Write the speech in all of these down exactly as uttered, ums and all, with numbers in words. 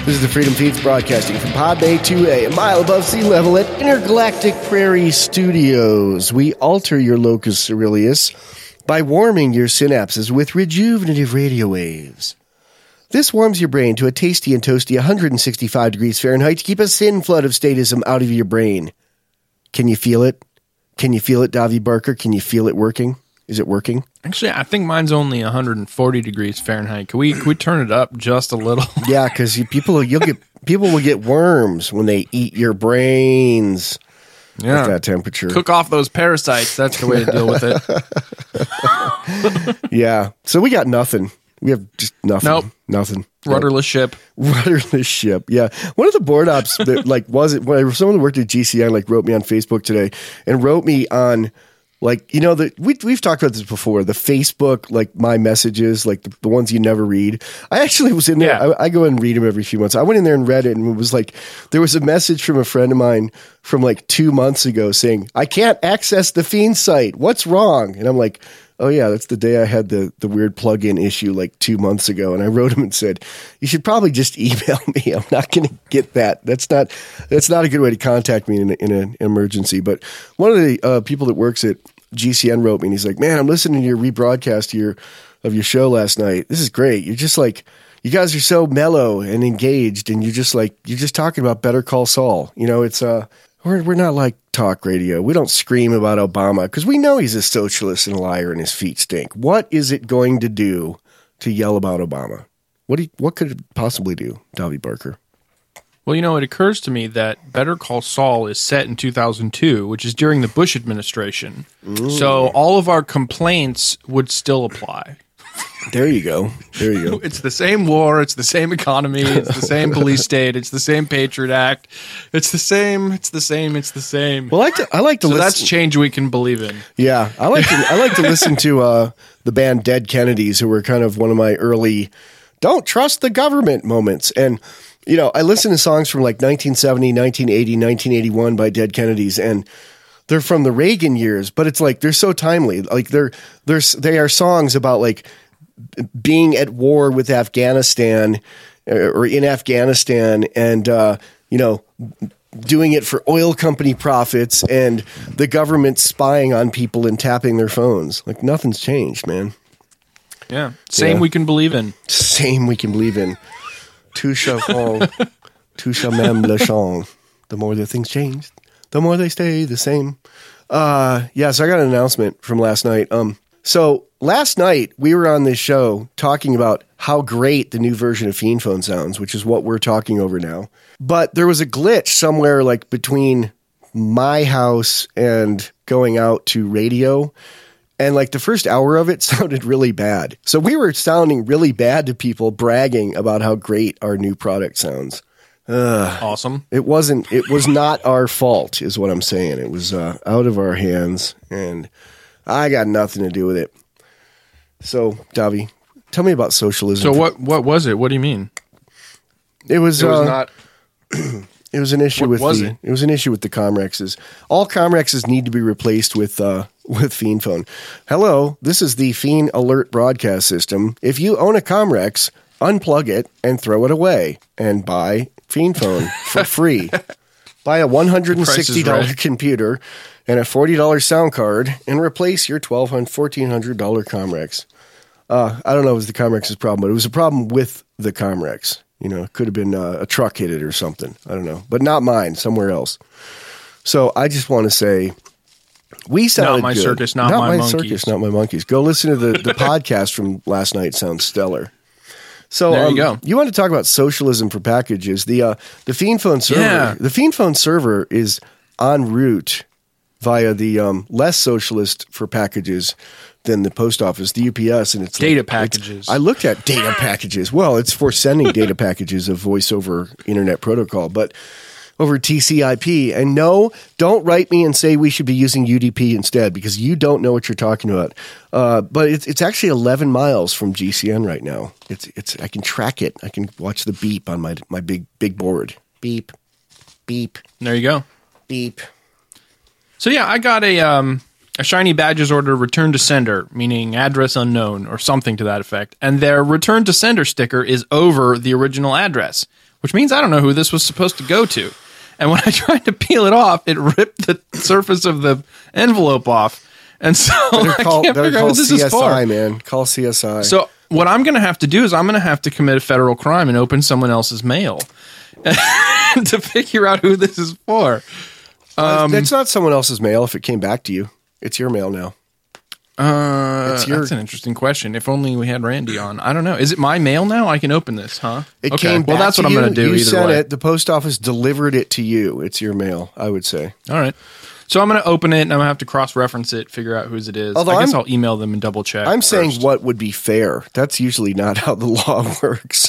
This is the Freedom Feeds broadcasting from Pod Bay two A, a mile above sea level at Intergalactic Prairie Studios. We alter your locus coeruleus by warming your synapses with rejuvenative radio waves. This warms your brain to a tasty and toasty one hundred sixty-five degrees Fahrenheit to keep a sin flood of statism out of your brain. Can you feel it? Can you feel it, Davi Barker? Can you feel it working? Is it working? Actually, I think mine's only one hundred forty degrees Fahrenheit. Can we can we turn it up just a little? Yeah, because you, people you'll get people will get worms when they eat your brains. Yeah, at that temperature. Cook off those parasites. That's the way to deal with it. Yeah. So we got nothing. We have just nothing. Nope. Nothing. Rudderless ship. Rudderless ship. Yeah. One of the board ops that like was it when someone who worked at G C N like wrote me on Facebook today and wrote me on like, you know, the we we've talked about this before, the Facebook, like my messages, like the, the ones you never read. I actually was in there. Yeah. I, I go and read them every few months. I went in there and read it, and it was like there was a message from a friend of mine from like two months ago saying, I can't access the Fiend site. What's wrong? And I'm like, oh, yeah, that's the day I had the, the weird plug-in issue like two months ago. And I wrote him and said, you should probably just email me. I'm not going to get that. That's not that's not a good way to contact me in, a, in an emergency. But one of the uh, people that works at G C N wrote me, and he's like, man, I'm listening to your rebroadcast of your, of your show last night. This is great. You're just like, you guys are so mellow and engaged, and you're just like, you're just talking about Better Call Saul. You know, it's uh, we're, we're not like talk radio. We don't scream about Obama because we know he's a socialist and a liar and his feet stink. What is it going to do to yell about Obama? What do you, what could it possibly do, Davi Barker? Well, you know, it occurs to me that Better Call Saul is set in two thousand two, which is during the Bush administration. Ooh. So all of our complaints would still apply. There you go. There you go. It's the same war. It's the same economy. It's the same police state. It's the same Patriot Act. It's the same. It's the same. It's the same. Well, I like to. I like to. So listen. That's change we can believe in. Yeah, I like to. I like to listen to uh, the band Dead Kennedys, who were kind of one of my early "Don't trust the government" moments. And you know, I listen to songs from like nineteen seventy, nineteen eighty, nineteen eighty-one by Dead Kennedys, and they're from the Reagan years. But it's like they're so timely. Like they're they're they are songs about like being at war with Afghanistan or in Afghanistan and, uh, you know, doing it for oil company profits and the government spying on people and tapping their phones. Like nothing's changed, man. Yeah. Same yeah. we can believe in. Same we can believe in. Touche fond, touche même le chant. The more the things change, the more they stay the same. Uh, yeah, so I got an announcement from last night. Um, So last night we were on this show talking about how great the new version of Fiend Phone sounds, which is what we're talking over now. But there was a glitch somewhere like between my house and going out to radio. And like the first hour of it sounded really bad. So we were sounding really bad to people bragging about how great our new product sounds. Ugh. Awesome. It wasn't, it was not our fault is what I'm saying. It was uh, out of our hands and I got nothing to do with it. So, Davi, tell me about socialism. So, what what was it? What do you mean? It was, it was uh, not. It was an issue what with was the. It? it was an issue with the Comrexes. All Comrexes need to be replaced with uh, with Fiend Phone. Hello, this is the Fiend Alert broadcast system. If you own a Comrex, unplug it and throw it away, and buy Fiend Phone for free. Buy a one hundred sixty dollars right. computer and a forty dollars sound card and replace your twelve hundred dollars, fourteen hundred dollars Comrex. Uh, I don't know if it was the Comrex's problem, but it was a problem with the Comrex. You know, it could have been uh, a truck hit it or something. I don't know. But not mine, somewhere else. So I just want to say, we sounded Not my good. circus, not, not my, my monkeys. circus, not my monkeys. Go listen to the, the podcast from last night. Sounds stellar. So there you um, go. You want to talk about socialism for packages? The uh, the Fiend Phone server. Yeah. The Fiend Phone server is en route via the um, less socialist for packages than the post office, the U P S, and it's data like, packages. It's, I looked at data packages. Well, it's for sending data packages of voice over internet protocol, but over T C I P. And no, don't write me and say we should be using U D P instead because you don't know what you're talking about. Uh, but it's it's actually eleven miles from G C N right now. It's it's I can track it. I can watch the beep on my my big big board. Beep, beep. There you go. Beep. So yeah, I got a um, a Shiny Badges order returned to sender, meaning address unknown or something to that effect, and their return to sender sticker is over the original address, which means I don't know who this was supposed to go to. And when I tried to peel it off, it ripped the surface of the envelope off. And so Better call, I can't better figure out call what this C S I, is for. man. Call C S I. So what I'm going to have to do is I'm going to have to commit a federal crime and open someone else's mail to figure out who this is for. Um, it's not someone else's mail if it came back to you. It's your mail now. Uh, It's your- that's an interesting question. If only we had Randy on. I don't know. Is it my mail now? I can open this, huh? It okay. came well, back that's to what I'm you. going to do You either sent way. it. The post office delivered it to you. It's your mail, I would say. All right. So I'm going to open it, and I'm going to have to cross-reference it, figure out whose it is. Although I guess I'm- I'll email them and double-check. I'm saying first. what would be fair. That's usually not how the law works.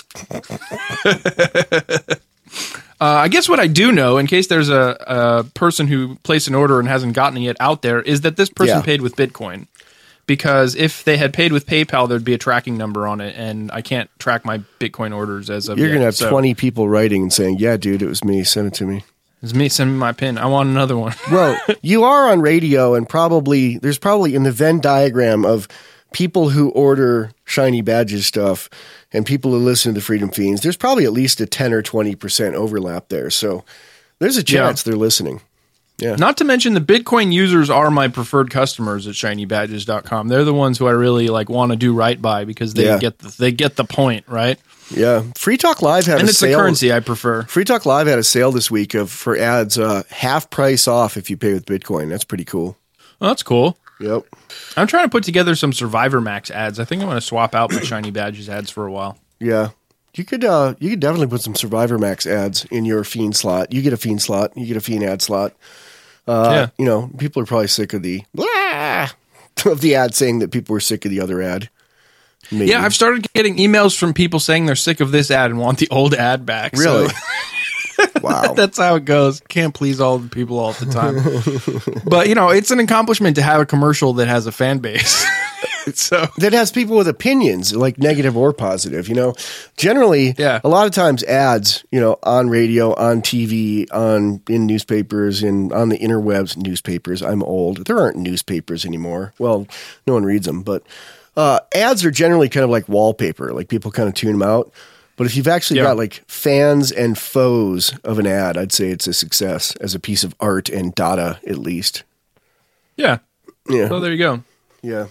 Uh, I guess what I do know, in case there's a, a person who placed an order and hasn't gotten it yet out there, is that this person Yeah. paid with Bitcoin. Because if they had paid with PayPal, there'd be a tracking number on it, and I can't track my Bitcoin orders as of You're yet. going to have So twenty people writing and saying, yeah, dude, it was me. Send it to me. It's me. Send me my pin. I want another one. Well, you are on radio, and probably there's probably in the Venn diagram of people who order Shiny Badges stuff and people who listen to the Freedom Fiends, there's probably at least a ten or twenty percent overlap there. So there's a chance they're listening. Yeah. Not to mention the Bitcoin users are my preferred customers at shiny badges dot com. They're the ones who I really like want to do right by because they Yeah. get the, they get the point, right? Yeah. Free Talk Live had And a it's the sale. currency I prefer. Free Talk Live had a sale this week of for ads uh, half price off if you pay with Bitcoin. That's pretty cool. Well, that's cool. Yep. I'm trying to put together some Survivor Max ads. I think I'm going to swap out my Shiny Badges ads for a while. Yeah. You could uh, you could definitely put some Survivor Max ads in your Fiend slot. You get a Fiend slot. You get a Fiend ad slot. Uh, Yeah. You know, people are probably sick of the blah, of the ad saying that people were sick of the other ad. Maybe. Yeah, I've started getting emails from people saying they're sick of this ad and want the old ad back. Really? So Wow. that's how it goes. Can't please all the people all the time. But, you know, it's an accomplishment to have a commercial that has a fan base. So that has people with opinions, like negative or positive. You know, generally, Yeah. a lot of times ads, you know, on radio, on T V, on in newspapers, and on the interwebs. Newspapers. I'm old. There aren't newspapers anymore. Well, no one reads them, but uh, ads are generally kind of like wallpaper. Like people kind of tune them out. But if you've actually Yeah. got like fans and foes of an ad, I'd say it's a success as a piece of art and data, at least. yeah. Yeah. So there you go. Yeah.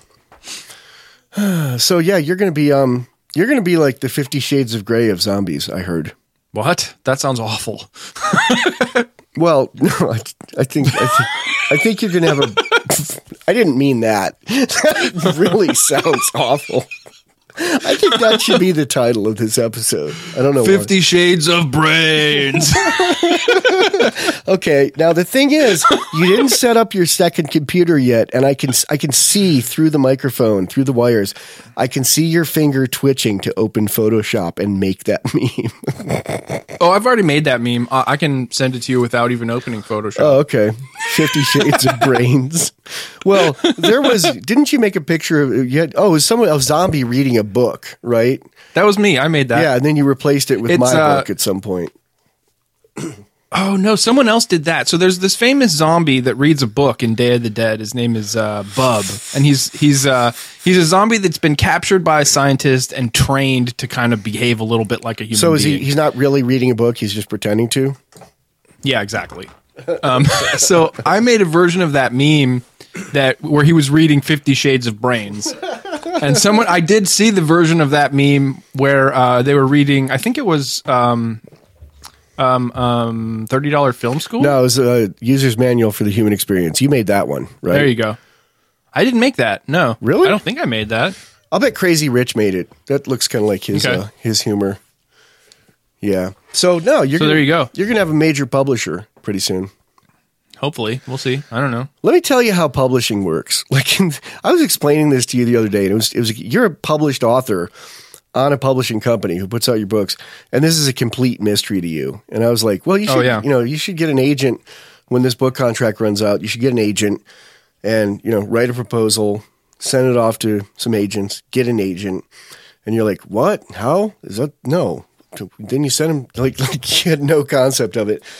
So yeah, you're gonna be um you're gonna be like the Fifty Shades of Grey of zombies. I heard. What? That sounds awful. Well, no, I, I think I think I think you're gonna have a. I didn't mean that. That really sounds awful. I think that should be the title of this episode. I don't know. why. Fifty Shades of Brains. Okay, now the thing is, you didn't set up your second computer yet, and I can I can see through the microphone, through the wires, I can see your finger twitching to open Photoshop and make that meme. Oh, I've already made that meme. I I can send it to you without even opening Photoshop. Oh, okay. Fifty Shades of Brains. Well, there was. Didn't you make a picture of? You had, oh, it was someone a zombie reading a book, right? That was me. I made that. Yeah, and then you replaced it with It's, my uh, book at some point. Oh no, someone else did that. So there's this famous zombie that reads a book in Day of the Dead. His name is uh, Bub, and he's he's uh, he's a zombie that's been captured by a scientist and trained to kind of behave a little bit like a human. So is being. he? He's not really reading a book. He's just pretending to. Yeah, exactly. Um, so I made a version of that meme that where he was reading Fifty Shades of Brains, and someone I did see the version of that meme where uh, they were reading. I think it was um, um, um, thirty dollar Film School. No, it was a user's manual for the human experience. You made that one, right? There you go. I didn't make that. No, Really? I don't think I made that. I'll bet Crazy Rich made it. That looks kind of like his Okay. uh, his humor. Yeah. So no, you're So gonna, there you go. You're gonna have a major publisher pretty soon. Hopefully, we'll see. I don't know. Let me tell you how publishing works. Like in, I was explaining this to you the other day, and it was it was you're a published author on a publishing company who puts out your books, and this is a complete mystery to you. And I was like, well, you should Oh, yeah. you know you should get an agent when this book contract runs out. You should get an agent, and you know write a proposal, send it off to some agents, get an agent, and you're like, what? How is that? No. Then you send him like like you had no concept of it.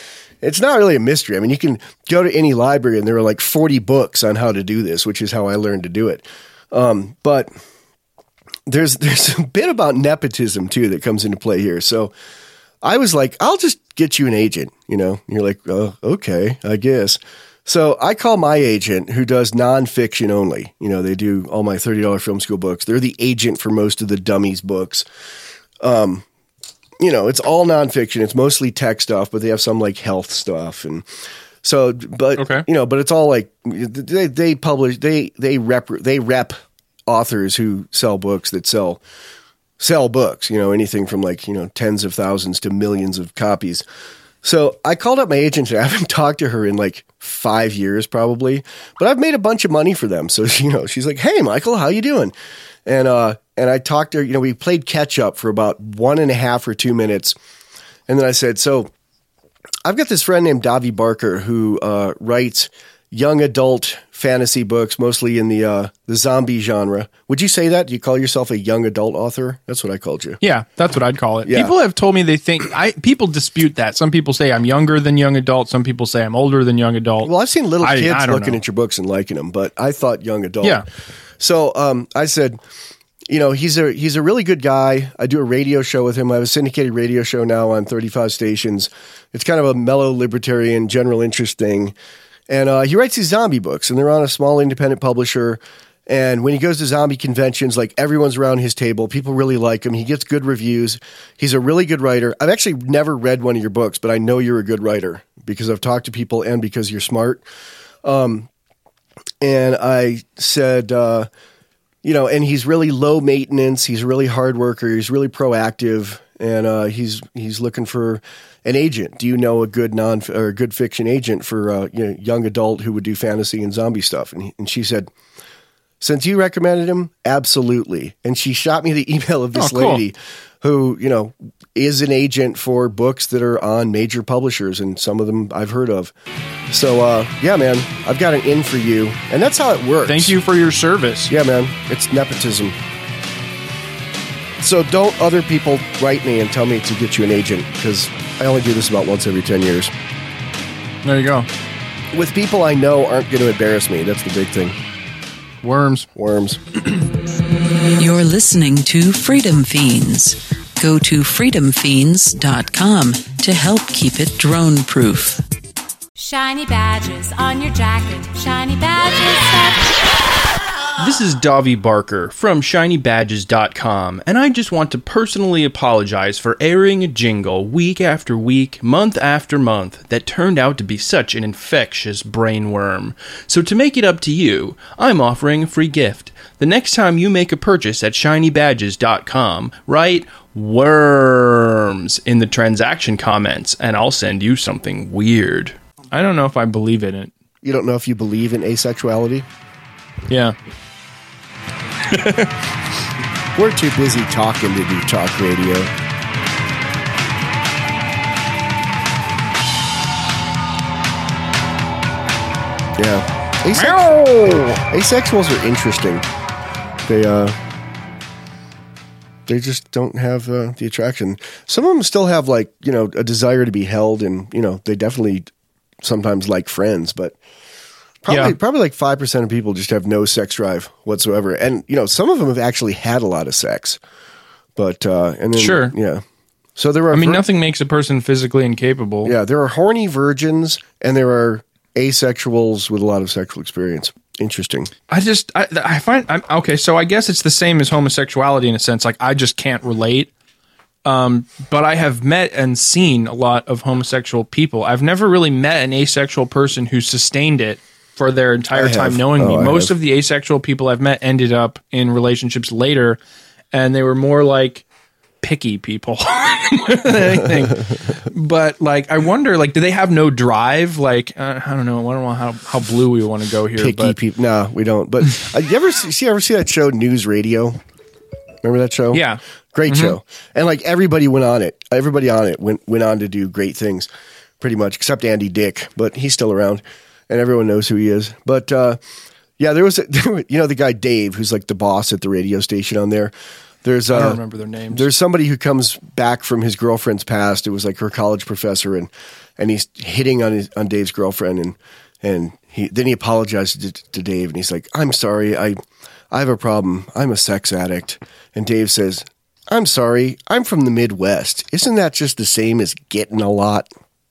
it's not really a mystery. I mean, you can go to any library and there are like forty books on how to do this, which is how I learned to do it. Um, but there's there's a bit about nepotism too that comes into play here. So I was like, I'll just get you an agent, you know. And you're like, oh, okay, I guess. So I call my agent, who does nonfiction only. You know, they do all my thirty dollars film school books. They're the agent for most of the dummies books. Um, you know, it's all nonfiction. It's mostly tech stuff, but they have some like health stuff. And so, but, okay. you know, but it's all like they, they publish, they, they rep, they rep authors who sell books that sell, sell books, you know, anything from like, you know, tens of thousands to millions of copies. So I called up my agent. I haven't talked to her in like five years probably, but I've made a bunch of money for them. So, you know, she's like, hey, Michael, how you doing? And, uh, and I talked to her, you know, we played catch up for about one and a half or two minutes. And then I said, so I've got this friend named Davi Barker who, uh, writes young adult fantasy books, mostly in the, uh, the zombie genre. Would you say that? Do you call yourself a young adult author? That's what I called you. Yeah, that's what I'd call it. Yeah. People have told me they think I people dispute that. Some people say I'm younger than young adult. Some people say I'm older than young adult. Well, I've seen little I- kids I don't looking know. at your books and liking them, but I thought young adult. Yeah. So um, I said, you know, he's a he's a really good guy. I do a radio show with him. I have a syndicated radio show now on thirty-five stations. It's kind of a mellow libertarian general interest thing. And uh, he writes these zombie books, and they're on a small independent publisher. And when he goes to zombie conventions, like everyone's around his table. People really like him. He gets good reviews. He's a really good writer. I've actually never read one of your books, but I know you're a good writer because I've talked to people and because you're smart. Um, and I said, uh, you know, and he's really low maintenance. He's a really hard worker. He's really proactive, and uh, he's he's looking for an agent. Do you know a good non or a good fiction agent for uh, you know, young adult who would do fantasy and zombie stuff? And he, and she said, since you recommended him, absolutely. And she shot me the email of this Oh, cool. lady who, you know, is an agent for books that are on major publishers, and some of them I've heard of. So, uh, yeah, man, I've got an in for you. And that's how it works. Thank you for your service. Yeah, man, it's nepotism. So don't other people write me and tell me to get you an agent, because I only do this about once every ten years. There you go. With people I know aren't going to embarrass me. That's the big thing. Worms. Worms. You're listening to Freedom Fiends. Go to freedom fiends dot com to help keep it drone-proof. Shiny badges on your jacket. Shiny badges. This is Davi Barker from shiny badges dot com, and I just want to personally apologize for airing a jingle week after week, month after month, that turned out to be such an infectious brainworm. So to make it up to you, I'm offering a free gift. The next time you make a purchase at shiny badges dot com, write worms in the transaction comments, and I'll send you something weird. I don't know if I believe in it. You don't know if you believe in asexuality? Yeah. We're too busy talking to do talk radio. Yeah. Asex- asexuals are interesting. They, uh, they just don't have uh, the attraction. Some of them still have, like, you know, a desire to be held, and, you know, they definitely sometimes like friends, but probably Yeah. probably like five percent of people just have no sex drive whatsoever. And, you know, some of them have actually had a lot of sex. But, uh, and then, Sure. yeah. So there are, I mean, vir- nothing makes a person physically incapable. yeah, there are horny virgins and there are asexuals with a lot of sexual experience. Interesting. I just, I, I find, I'm, okay, so I guess it's the same as homosexuality in a sense. Like, I just can't relate. Um, but I have met and seen a lot of homosexual people. I've never really met an asexual person who sustained it for their entire I time have. knowing Oh, me. I Most have. of the asexual people I've met ended up in relationships later, and they were more like picky people more than anything. But like, I wonder, like, do they have no drive? Like, uh, I don't know. I don't know how, how blue we want to go here. Picky but people. No, we don't. But uh, you ever see, see, ever see that show, News Radio? Remember that show? Yeah. Great show. And like everybody went on it. Everybody on it went, went on to do great things pretty much, except Andy Dick, but he's still around and everyone knows who he is. But, uh, yeah, there was, a, you know, the guy Dave, who's like the boss at the radio station on there. There's I uh, don't remember their names. There's somebody who comes back from his girlfriend's past. It was like her college professor, and and he's hitting on his, on Dave's girlfriend, and and he then he apologizes to, to Dave, and he's like, "I'm sorry, I I have a problem. I'm a sex addict." And Dave says, "I'm sorry, I'm from the Midwest. Isn't that just the same as getting a lot?"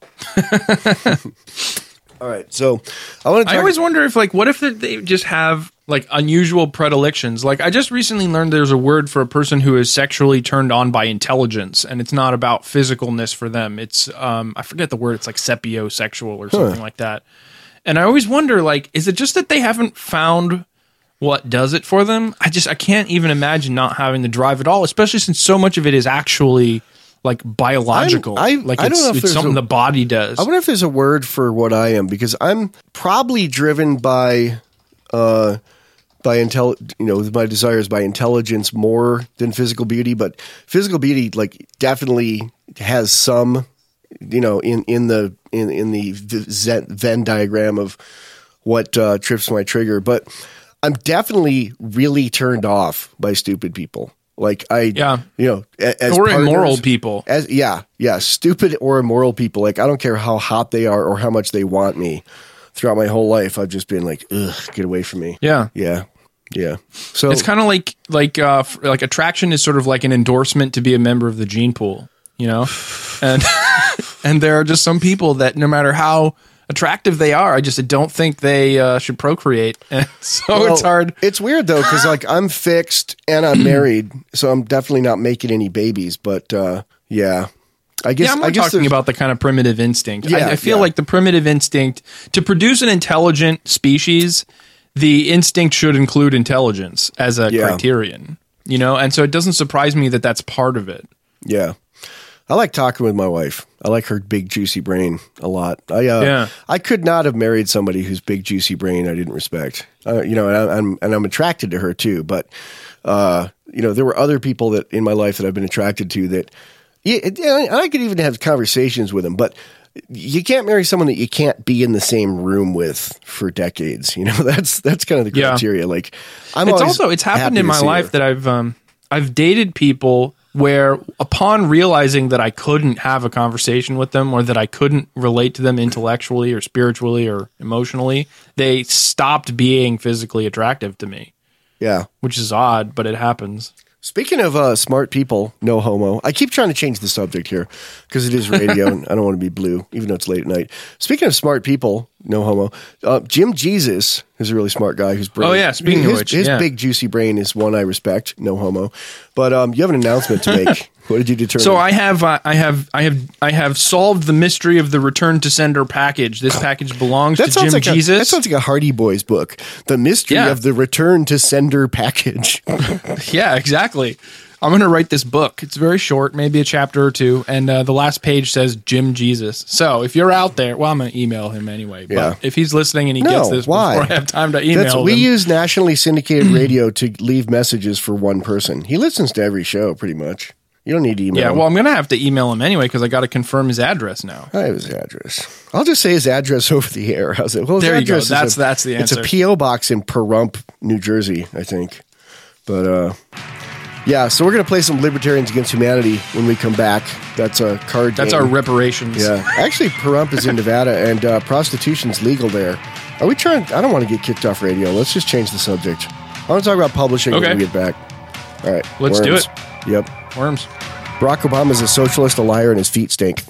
All right, so I want to. Talk- I always wonder if, like, what if they just have like unusual predilections? Like, I just recently learned there's a word for a person who is sexually turned on by intelligence, and it's not about physicalness for them. It's um, I forget the word. It's like sapiosexual or something Huh. like that. And I always wonder, like, is it just that they haven't found what does it for them? I just I can't even imagine not having the drive at all, especially since so much of it is actually like biological. I'm- I- like I don't it's, know if it's there's something a- the body does. I wonder if there's a word for what I am, because I'm probably driven by, uh, by intel, you know, my desires by intelligence more than physical beauty. But physical beauty, like, definitely has some, you know, in in the in in the Zen- Venn diagram of what uh, trips my trigger. But I'm definitely really turned off by stupid people. Like I, Yeah. you know, a- as Or immoral partners- people. As yeah, yeah, stupid or immoral people. Like I don't care how hot they are or how much they want me. Throughout my whole life, I've just been like, ugh, get away from me. Yeah. Yeah, yeah. So It's kind of like like uh f- like attraction is sort of like an endorsement to be a member of the gene pool, you know? And and there are just some people that no matter how attractive they are, I just don't think they uh, should procreate. And so well, it's hard. It's weird though, because like I'm fixed and I'm married, so I'm definitely not making any babies. But uh, yeah, I guess Yeah, I'm I more guess talking there's- about the kind of primitive instinct. Yeah, I, I feel yeah. like the primitive instinct to produce an intelligent species, the instinct should include intelligence as a Yeah. criterion, you know? And so it doesn't surprise me that that's part of it. Yeah. I like talking with my wife. I like her big juicy brain a lot. I uh, Yeah. I could not have married somebody whose big juicy brain I didn't respect. Uh, you know, and I, I'm and I'm attracted to her too. But uh, you know, there were other people that in my life that I've been attracted to that. Yeah, it- yeah, and I could even have conversations with them, but you can't marry someone that you can't be in the same room with for decades. You know, that's that's kind of the Yeah. criteria. Like, I'm It's always also it's happened happy in to my see life her. that I've um I've dated people where upon realizing that I couldn't have a conversation with them or that I couldn't relate to them intellectually or spiritually or emotionally, they stopped being physically attractive to me, Yeah. which is odd, but it happens. Speaking of uh, smart people, no homo. I keep trying to change the subject here because it is radio and I don't want to be blue, even though it's late at night. Speaking of smart people, no homo. Uh, Jim Jesus is a really smart guy who's brain. Oh, yeah, speaking of his, which, his yeah. big juicy brain is one I respect. No homo. But um, you have an announcement to make. What did you determine? So I have, uh, I have, I have, I have solved the mystery of the return to sender package. This package belongs that to sounds Jim like Jesus. A, that sounds like a Hardy Boys book. The mystery Yeah. of the return to sender package. Yeah, exactly. I'm going to write this book. It's very short, maybe a chapter or two, and uh, the last page says Jim Jesus. So if you're out there, well, I'm going to email him anyway. But Yeah. if he's listening and he No, gets this why? before I have time to email That's, him, we use nationally syndicated radio to leave messages for one person. He listens to every show, pretty much. You don't need to email yeah, him. well, I'm going to have to email him anyway because I got to confirm his address now. I have his address. I'll just say his address over the air. How's it? Well, his There you go. address is That's- a- that's the It's a answer. P O box in Pahrump, New Jersey, I think. But uh, yeah, so we're gonna play some Libertarians Against Humanity when we come back. That's a card. That's game. our reparations. Yeah, actually, Pahrump is in Nevada, and uh, prostitution's legal there. Are we trying? I don't want to get kicked off radio. Let's just change the subject. I want to talk about publishing Okay. when we get back. All right, Let's do worms. it. Yep. Worms. Barack Obama's a socialist, a liar, and his feet stink.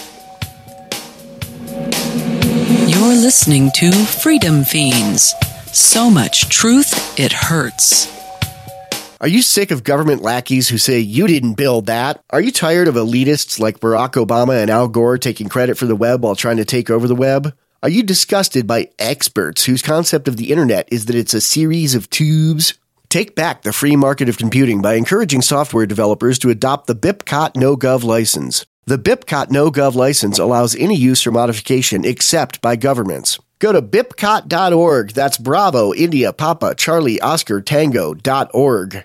You're listening to Freedom Fiends. So much truth, it hurts. Are you sick of government lackeys who say you didn't build that? Are you tired of elitists like Barack Obama and Al Gore taking credit for the web while trying to take over the web? Are you disgusted by experts whose concept of the internet is that it's a series of tubes? Take back the free market of computing by encouraging software developers to adopt the BIPCOT NoGov license. The BIPCOT NoGov license allows any use or modification except by governments. Go to bipcot dot org. That's Bravo, India, Papa, Charlie, Oscar, Tango dot org.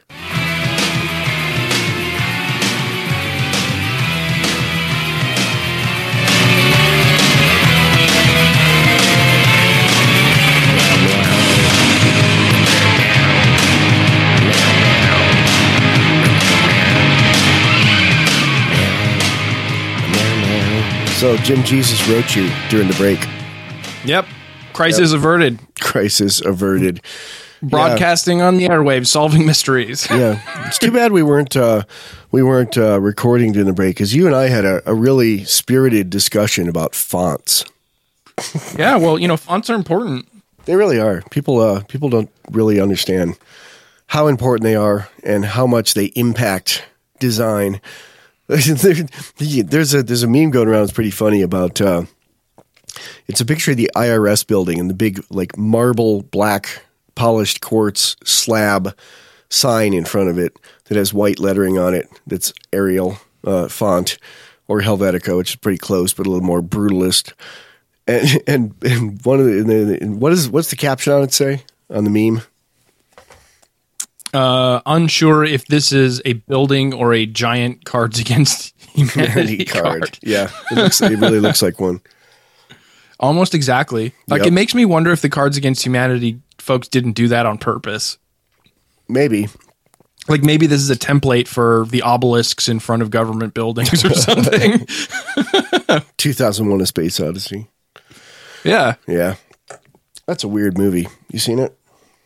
So Jim Jesus wrote you during the break. Yep. Crisis Yep. averted. Crisis averted. Broadcasting on the airwaves, solving mysteries. Yeah, it's too bad we weren't uh, we weren't uh, recording during the break, because you and I had a, a really spirited discussion about fonts. Yeah, well, you know, fonts are important. They really are. People uh, people don't really understand how important they are and how much they impact design. There's a there's a meme going around. It's pretty funny about. Uh, it's a picture of the I R S building and the big like marble black polished quartz slab sign in front of it that has white lettering on it. That's Arial uh, font or Helvetica, which is pretty close but a little more brutalist. And and, and one of the and what is what's the caption on it say on the meme? Uh, unsure if this is a building or a giant Cards Against Humanity card. card. Yeah, it looks. It really looks like one. Almost exactly. Like Yep. it makes me wonder if the Cards Against Humanity folks didn't do that on purpose. Maybe. Like maybe this is a template for the obelisks in front of government buildings or something. two thousand one: A Space Odyssey. Yeah, Yeah, that's a weird movie. You seen it?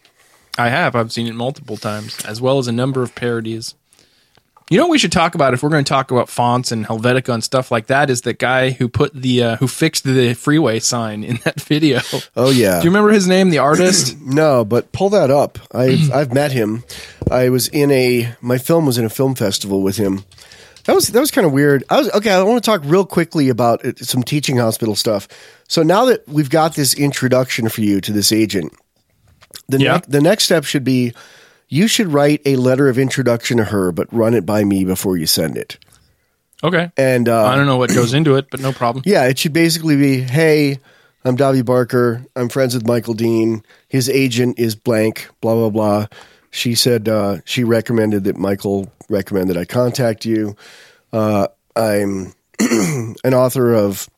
I have. I've seen it multiple times, as well as a number of parodies. You know what we should talk about if we're going to talk about fonts and Helvetica and stuff like that is the guy who put the uh, who fixed the freeway sign in that video. Oh yeah. Do you remember his name, the artist? No, but pull that up. I've I've met him. I was in a my film was in a film festival with him. That was that was kind of weird. I was okay. I want to talk real quickly about it, some teaching hospital stuff. So now that we've got this introduction for you to this agent, the Yeah. ne- the next step should be you should write a letter of introduction to her, but run it by me before you send it. Okay. And uh, I don't know what goes into it, but no problem. yeah, it should basically be, hey, I'm Davi Barker. I'm friends with Michael Dean. His agent is blank, blah, blah, blah. She said uh, she recommended that Michael recommended I contact you. Uh, I'm an author of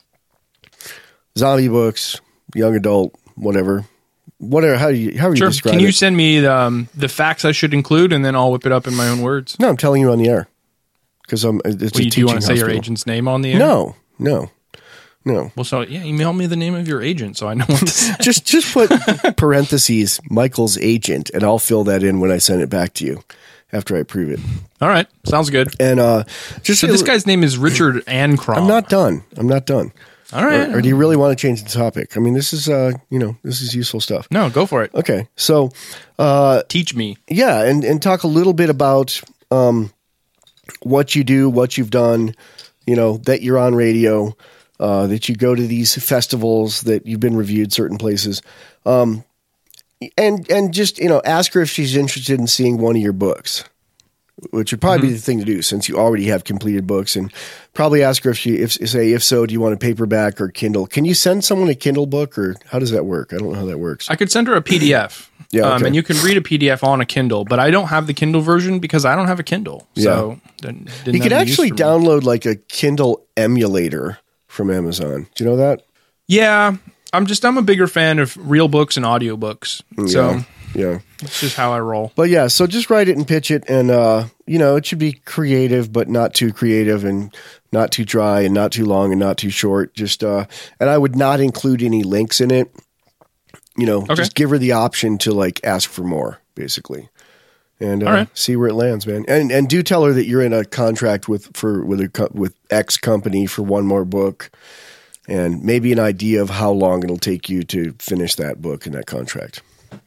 zombie books, young adult, whatever. Whatever, how do you, how do you Sure. describe Can you it? send me the, um, the facts I should include, and then I'll whip it up in my own words? No, I'm telling you on the air. Because I'm, it's Well, a you, do you teaching want to say your hospital. agent's name on the air? No, no, no. Well, so yeah, email me the name of your agent so I know what to say. Just just put parentheses Michael's agent, and I'll fill that in when I send it back to you after I approve it. All right. Sounds good. And uh, just So this guy's name is Richard Ancrom. I'm not done. I'm not done. All right. Or, or do you really want to change the topic? I mean, this is uh, you know, this is useful stuff. No, go for it. Okay, so uh, Teach me. yeah, and and talk a little bit about um, what you do, what you've done. You know, that you're on radio, uh, that you go to these festivals, that you've been reviewed certain places, um, and and just you know, ask her if she's interested in seeing one of your books, which would probably be the thing to do since you already have completed books, and probably ask her if she if say if so, do you want a paperback or Kindle? Can you send someone a Kindle book, or how does that work? I don't know how that works. I could send her a P D F. Yeah, um, okay. and you can read a P D F on a Kindle, but I don't have the Kindle version because I don't have a Kindle. So didn't, didn't You could have any use actually for me. download like a Kindle emulator from Amazon. Do you know that? Yeah, I'm just I'm a bigger fan of real books and audiobooks. So yeah, yeah. it's just how I roll. But yeah, so just write it and pitch it, and uh, you know, it should be creative, but not too creative, and not too dry, and not too long, and not too short. Just uh, and I would not include any links in it. You know, Okay. just give her the option to like ask for more, basically, and uh, All right. see where it lands, man. And and do tell her that you're in a contract with for with a co- with X company for one more book, and maybe an idea of how long it'll take you to finish that book and that contract.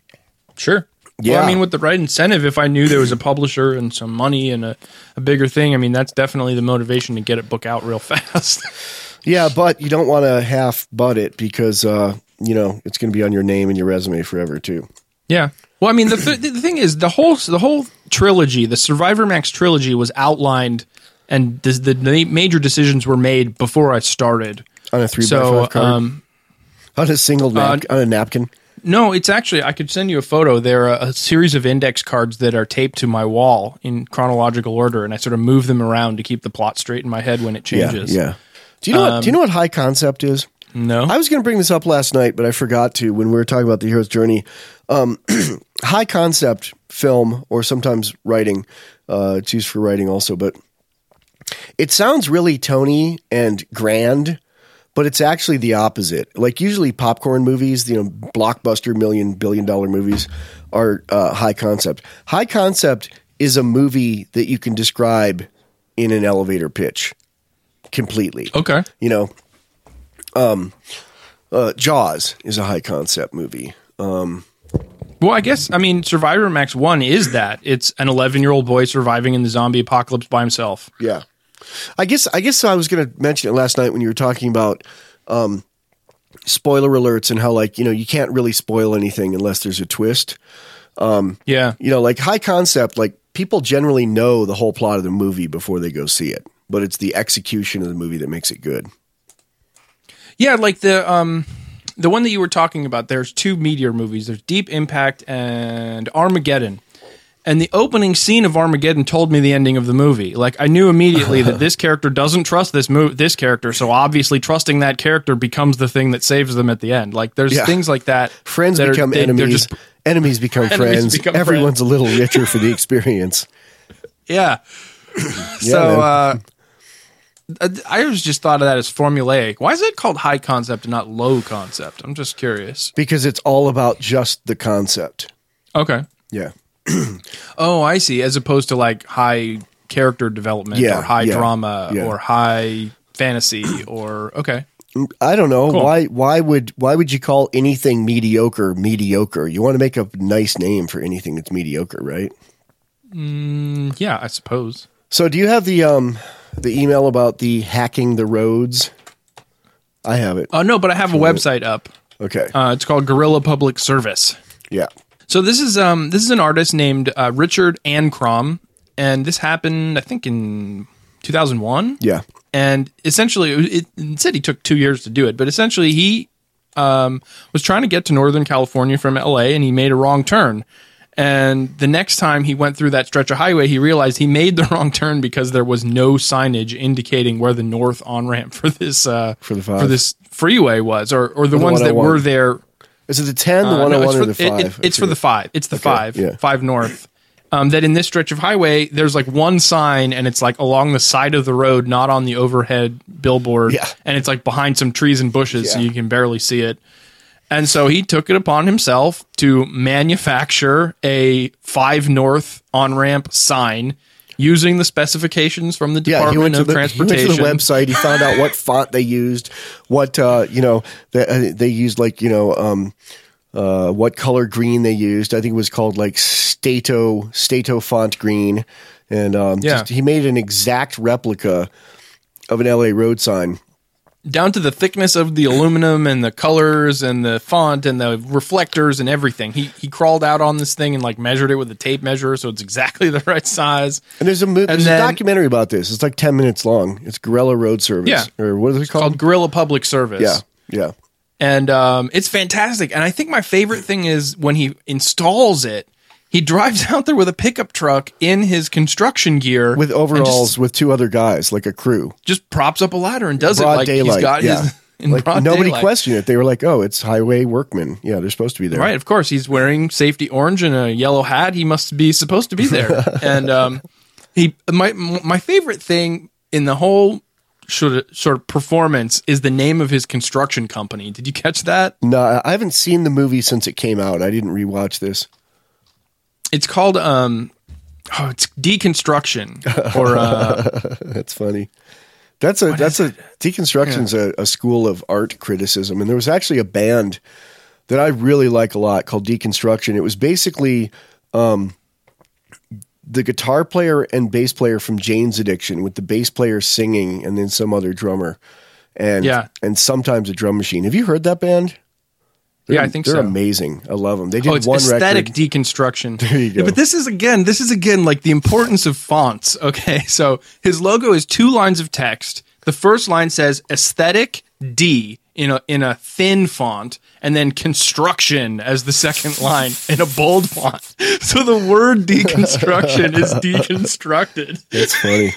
Sure. Yeah. Well, I mean, with the right incentive, if I knew there was a publisher and some money and a, a bigger thing, I mean, that's definitely the motivation to get a book out real fast. Yeah, but you don't want to half butt it because uh, you know it's going to be on your name and your resume forever too. Yeah. Well, I mean, the th- the thing is, the whole the whole trilogy, the Survivor Max trilogy, was outlined, and the, the major decisions were made before I started. On a three by So, five card, um, on a single nap- on a napkin. no, it's actually I could send you a photo. There are a series of index cards that are taped to my wall in chronological order, and I sort of move them around to keep the plot straight in my head when it changes. Yeah, yeah. Do you know what? Do you know what high concept is? No. I was going to bring this up last night, but I forgot to when we were talking about the hero's journey. Um, high concept film, or sometimes writing, uh, it's used for writing also, but it sounds really Tony and grand, but it's actually the opposite. Like usually popcorn movies, you know, blockbuster million billion dollar movies are uh, high concept. High concept is a movie that you can describe in an elevator pitch completely. Okay. You know, um, uh, Jaws is a high concept movie. Um, Well, I guess, I mean, Survivor Max one is that. It's an eleven-year-old boy surviving in the zombie apocalypse by himself. Yeah. I guess I guess I was going to mention it last night when you were talking about um, spoiler alerts and how, like, you know, you can't really spoil anything unless there's a twist. Um, Yeah. You know, like high concept, like people generally know the whole plot of the movie before they go see it, but it's the execution of the movie that makes it good. Yeah, like the um, the one that you were talking about, there's two Meteor movies. There's Deep Impact and Armageddon. And the opening scene of Armageddon told me the ending of the movie. Like, I knew immediately that this character doesn't trust this mo- this character, so obviously trusting that character becomes the thing that saves them at the end. Like, there's Yeah. things like that. Friends that are- become they- they're enemies. just- Enemies become Enemies friends. become Everyone's friends. a little richer for the experience. yeah. so, man. uh, I always just thought of that as formulaic. Why is it called high concept and not low concept? I'm just curious. Because it's all about just the concept. Okay. Yeah. Oh, I see. As opposed to like high character development Yeah, or high yeah, drama yeah. or high fantasy or okay. I don't know Cool. why. Why would why would you call anything mediocre mediocre? You want to make a nice name for anything that's mediocre, right? Mm, yeah, I suppose. So, do you have the um the email about the hacking the roads? I have it. Oh no, but I have a website up. Okay. Uh, it's called Guerrilla Public Service. Yeah. So this is um this is an artist named uh, Richard Ancrom, and this happened I think in two thousand one. Yeah. And essentially, it, it said he took two years to do it, but essentially he um, was trying to get to Northern California from L A, and he made a wrong turn. And the next time he went through that stretch of highway, he realized he made the wrong turn because there was no signage indicating where the north on ramp for this uh, For the five. for this freeway was, or or the the ones that one oh one. were there. Is it the ten, the Uh, one no, hundred it's one, for, or the it- five? it- it's for the five. It's the five. yeah. Five north. Um, that in this stretch of highway, there's like one sign, and it's like along the side of the road, not on the overhead billboard. Yeah. And it's like behind some trees and bushes, so Yeah. you can barely see it. And so he took it upon himself to manufacture a five north on ramp sign using the specifications from the Yeah, he Department went, to of the, he went Transportation. to the website. He found out what font they used, what uh, you know, they, uh, they used like you know, um, uh, what color green they used. I think it was called like Stato Stato font green, and um, Yeah. just, he made an exact replica of an L A road sign. Down to the thickness of the aluminum and the colors and the font and the reflectors and everything. He he crawled out on this thing and like measured it with a tape measure, so it's exactly the right size. And there's a mo- there's then- a documentary about this. It's like ten minutes long. It's Guerrilla Road Service, Yeah. or what is it Called called? Guerrilla Public Service. Yeah, yeah. And um, it's fantastic. And I think my favorite thing is when he installs it, he drives out there with a pickup truck in his construction gear With and overalls, just, with two other guys, like a crew. just props up a ladder and does Broad it like daylight. he's got yeah. his in like broad nobody daylight. questioned it. They were like, "Oh, it's highway workmen. Yeah, they're supposed to be there." Right, of course. He's wearing safety orange and a yellow hat. He must be supposed to be there. and um, he, my my favorite thing in the whole sort of, sort of performance is the name of his construction company. Did you catch that? No, I haven't seen the movie since it came out. I didn't rewatch this. It's called um, oh, it's Deconstruction or uh, That's funny. That's a that's a deconstruction's a, a school of art criticism, and there was actually a band that I really like a lot called Deconstruction. It was basically um, the guitar player and bass player from Jane's Addiction, with the bass player singing and then some other drummer, and Yeah. and sometimes a drum machine. Have you heard that band? They're, Yeah, I think they're so. amazing. I love them. They did oh, it's one aesthetic record. deconstruction. There you go. Yeah, but this is again, this is again like the importance of fonts. Okay, so his logo is two lines of text. The first line says aesthetic D in a in a thin font, and then construction as the second line in a bold font. So the word deconstruction is deconstructed. That's funny.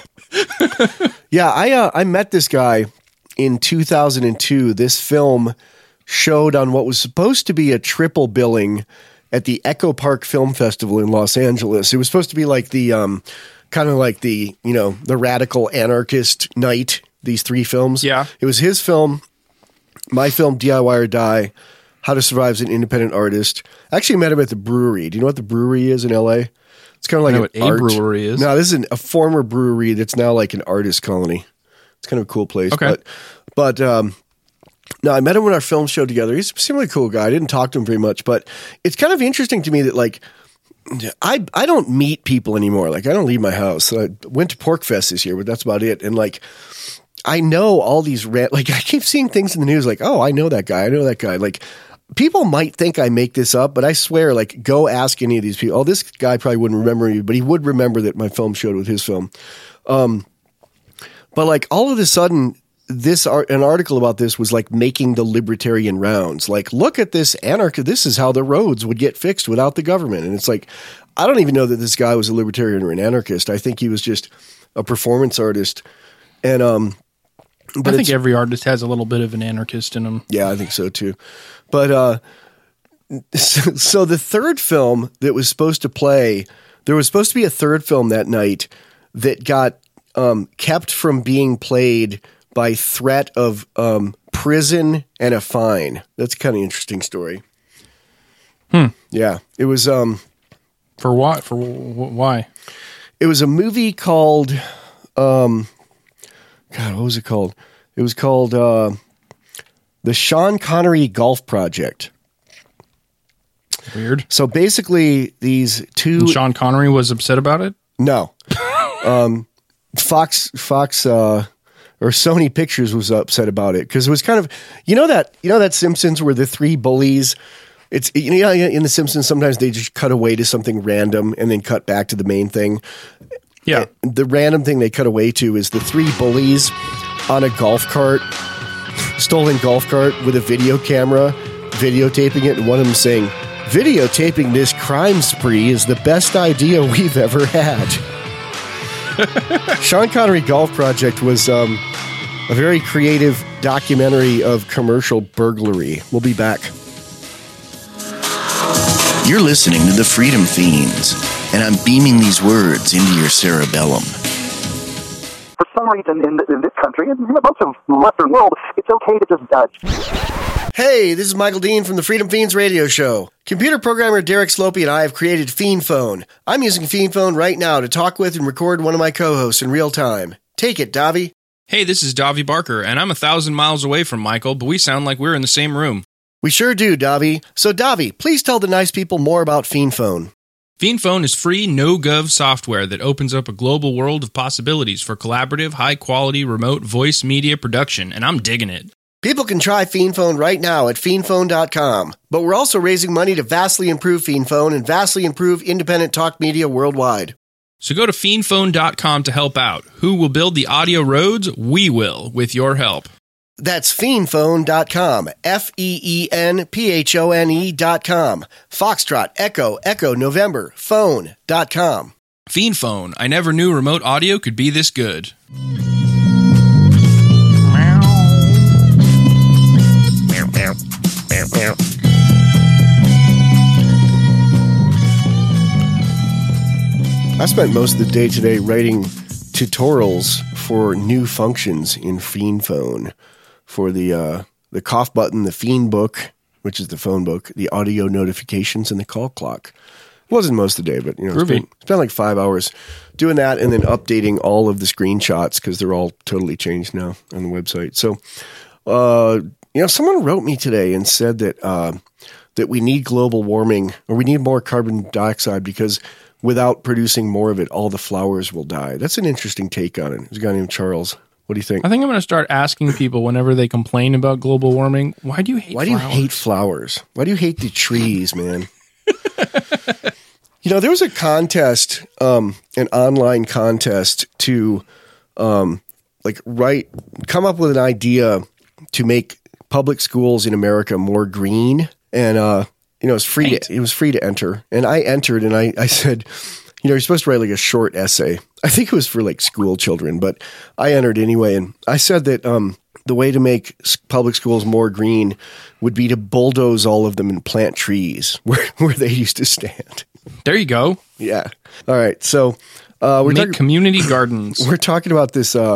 yeah, I uh, I met this guy in two thousand two. This film showed on what was supposed to be a triple billing at the Echo Park Film Festival in Los Angeles. It was supposed to be like the um, kind of like the, you know, the radical anarchist night, these three films. Yeah. It was his film, my film D I Y or Die, How to Survive as an Independent Artist. I actually met him at the brewery. Do you know what the brewery is in L A? It's kind of like I know an what a art. brewery is. No, this is an, a former brewery that's now like an artist colony. It's kind of a cool place. Okay. But, but um, no, I met him when our film showed together. He's a similarly cool guy. I didn't talk to him very much, but it's kind of interesting to me that like, I I don't meet people anymore. Like I don't leave my house. I went to Pork Fest this year, but that's about it. And like, I know all these rant, like I keep seeing things in the news like, oh, I know that guy. I know that guy. Like people might think I make this up, but I swear, like go ask any of these people. Oh, this guy probably wouldn't remember me, but he would remember that my film showed with his film. Um, but like all of a sudden, this art, an article about this was like making the libertarian rounds. Like, look at this anarchy. This is how the roads would get fixed without the government. And it's like, I don't even know that this guy was a libertarian or an anarchist. I think he was just a performance artist. And, um, but I think every artist has a little bit of an anarchist in them. yeah, I think so too. But, uh, so, so the third film that was supposed to play, there was supposed to be a third film that night that got, um, kept from being played by threat of um, prison and a fine. That's kind of interesting story. Hmm. Yeah, it was. Um, For what? For wh- why? it was a movie called. Um, God, what was it called? It was called uh, the Sean Connery Golf Project. Weird. So basically, these two. And Sean Connery was upset about it? No, um, Fox Fox. Uh, Or Sony Pictures was upset about it because it was kind of, you know that you know that Simpsons where the three bullies. It's you know in the Simpsons sometimes they just cut away to something random and then cut back to the main thing. Yeah. The random thing they cut away to is the three bullies on a golf cart, stolen golf cart with a video camera, videotaping it, and one of them saying, "Videotaping this crime spree is the best idea we've ever had." Sean Connery Golf Project was um, a very creative documentary of commercial burglary. We'll be back. You're listening to the Freedom Fiends, and I'm beaming these words into your cerebellum. For some reason in, in this country, and in most of the Western world, it's okay to just judge. Hey, this is Michael Dean from the Freedom Fiends radio show. Computer programmer Derek Slopey and I have created Fiend Phone. I'm using Fiend Phone right now to talk with and record one of my co-hosts in real time. Take it, Davi. Hey, this is Davi Barker, and I'm a thousand miles away from Michael, but we sound like we're in the same room. We sure do, Davi. So, Davi, please tell the nice people more about Fiend Phone. Fiend Phone is free, no-gov software that opens up a global world of possibilities for collaborative, high-quality, remote voice media production, and I'm digging it. People can try Fiend Phone right now at fiend phone dot com, but we're also raising money to vastly improve Fiend Phone and vastly improve independent talk media worldwide. So go to fiend phone dot com to help out. Who will build the audio roads? We will, with your help. That's fiend phone dot com, F E E N P H O N E dot com, Foxtrot, Echo, Echo, November, phone dot com. Fiend Phone. I never knew remote audio could be this good. I spent most of the day today writing tutorials for new functions in Fiend Phone. For the uh, the cough button, the Fiend book, which is the phone book, the audio notifications, and the call clock. It wasn't most of the day, but you know, it's been, it's been like five hours doing that and then updating all of the screenshots because they're all totally changed now on the website. So, uh, you know, someone wrote me today and said that uh, that we need global warming or we need more carbon dioxide because without producing more of it, all the flowers will die. That's an interesting take on it. There's a guy named Charles. What do you think? I think I'm going to start asking people whenever they complain about global warming, why do you hate Why flowers? do you hate flowers? Why do you hate the trees, man? You know, there was a contest, um, an online contest to um, like write, come up with an idea to make public schools in America more green. And, uh, you know, it was free to, it was free to enter. And I entered and I, I said, you know, you're supposed to write like a short essay. I think it was for like school children, but I entered anyway. And I said that um, the way to make public schools more green would be to bulldoze all of them and plant trees where, where they used to stand. There you go. Yeah. All right. So uh, we're Make talking, community gardens. we're talking about this uh,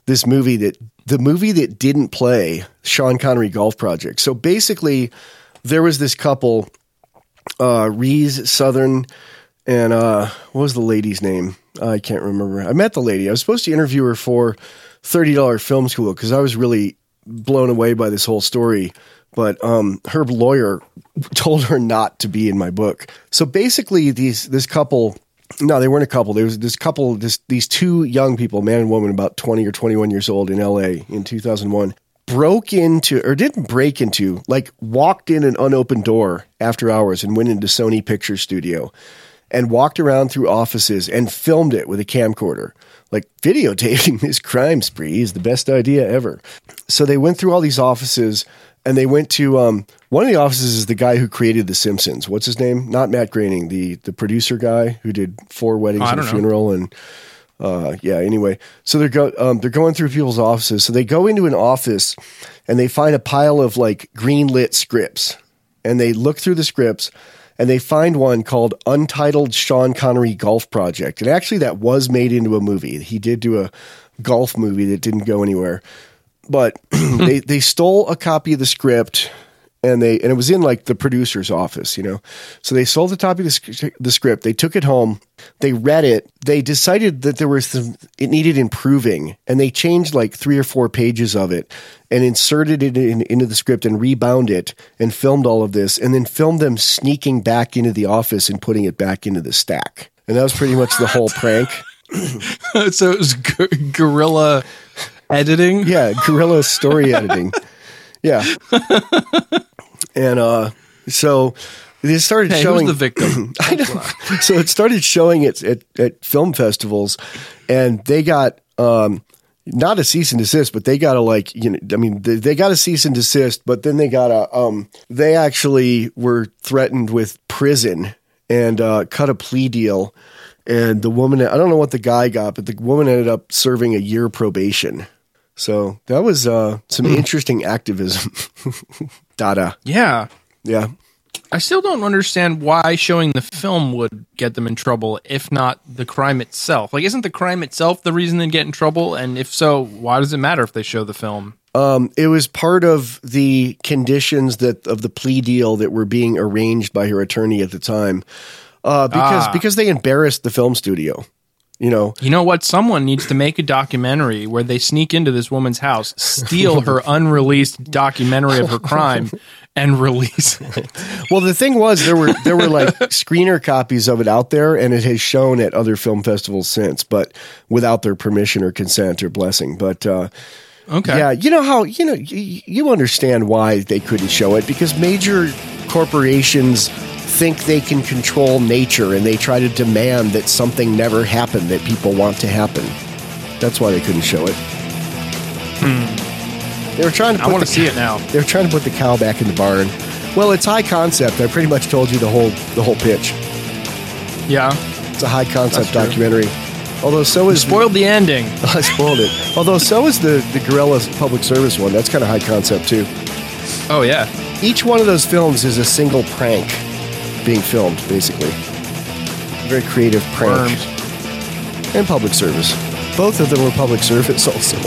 this movie that the movie that didn't play, Sean Connery Golf Project. So basically, there was this couple, uh, Reese Southern, and uh, what was the lady's name? I can't remember. I met the lady. I was supposed to interview her for thirty dollars film school because I was really blown away by this whole story. But um, her lawyer told her not to be in my book. So basically, these this couple, no, they weren't a couple. There was this couple, this, these two young people, man and woman, about twenty or twenty-one years old in L A in two thousand one, broke into, or didn't break into, like walked in an unopened door after hours and went into Sony Picture Studio and walked around through offices and filmed it with a camcorder. Like, videotaping this crime spree is the best idea ever. So they went through all these offices, and they went to um, one of the offices is the guy who created The Simpsons. What's his name? Not Matt Groening, the the producer guy who did Four Weddings oh, and a know. Funeral, and uh, yeah. Anyway, so they're go um, they're going through people's offices. So they go into an office, and they find a pile of like green lit scripts, and they look through the scripts. And they find one called Untitled Sean Connery Golf Project. And actually that was made into a movie. He did do a golf movie that didn't go anywhere. But they, they stole a copy of the script, and they and it was in like the producer's office, you know. So they sold the copy of the, the script. They took it home. They read it. They decided that there was some, it needed improving, and they changed like three or four pages of it and inserted it in, into the script and rebound it and filmed all of this, and then filmed them sneaking back into the office and putting it back into the stack. And that was pretty much the whole prank. So it was gu- guerrilla editing? Yeah, guerrilla story editing. Yeah. And uh, so they started hey, showing who's the victim. I know. So it started showing it at, at film festivals, and they got um, not a cease and desist, but they got a like you know, I mean, they, they got a cease and desist, but then they got a um, they actually were threatened with prison and uh, cut a plea deal. And the woman, I don't know what the guy got, but the woman ended up serving a year probation. So that was uh, some interesting activism. Dada. Yeah. Yeah. I still don't understand why showing the film would get them in trouble, if not the crime itself. Like, isn't the crime itself the reason they get in trouble? And if so, why does it matter if they show the film? Um, it was part of the conditions that of the plea deal that were being arranged by her attorney at the time. Uh, because Ah. because they embarrassed the film studio. You know, You know what? Someone needs to make a documentary where they sneak into this woman's house, steal her unreleased documentary of her crime, and release it. well, the thing was there were there were like screener copies of it out there, and it has shown at other film festivals since, but without their permission or consent or blessing. But uh, Okay. yeah, you know how you know you, you understand why they couldn't show it, because major corporations think they can control nature, and they try to demand that something never happen that people want to happen. That's why they couldn't show it. They were trying to. Put I want the, to see it now. They were trying to put the cow back in the barn. Well, it's high concept. I pretty much told you the whole the whole pitch. Yeah. It's a high concept That's true. documentary. Although so is Spoiled the ending. I spoiled it. Although so is the the Guerrilla Public Service one. That's kind of high concept too. Oh, yeah. Each one of those films is a single prank being filmed, basically. A very creative prank. Worms. And public service. Both of them were public service also.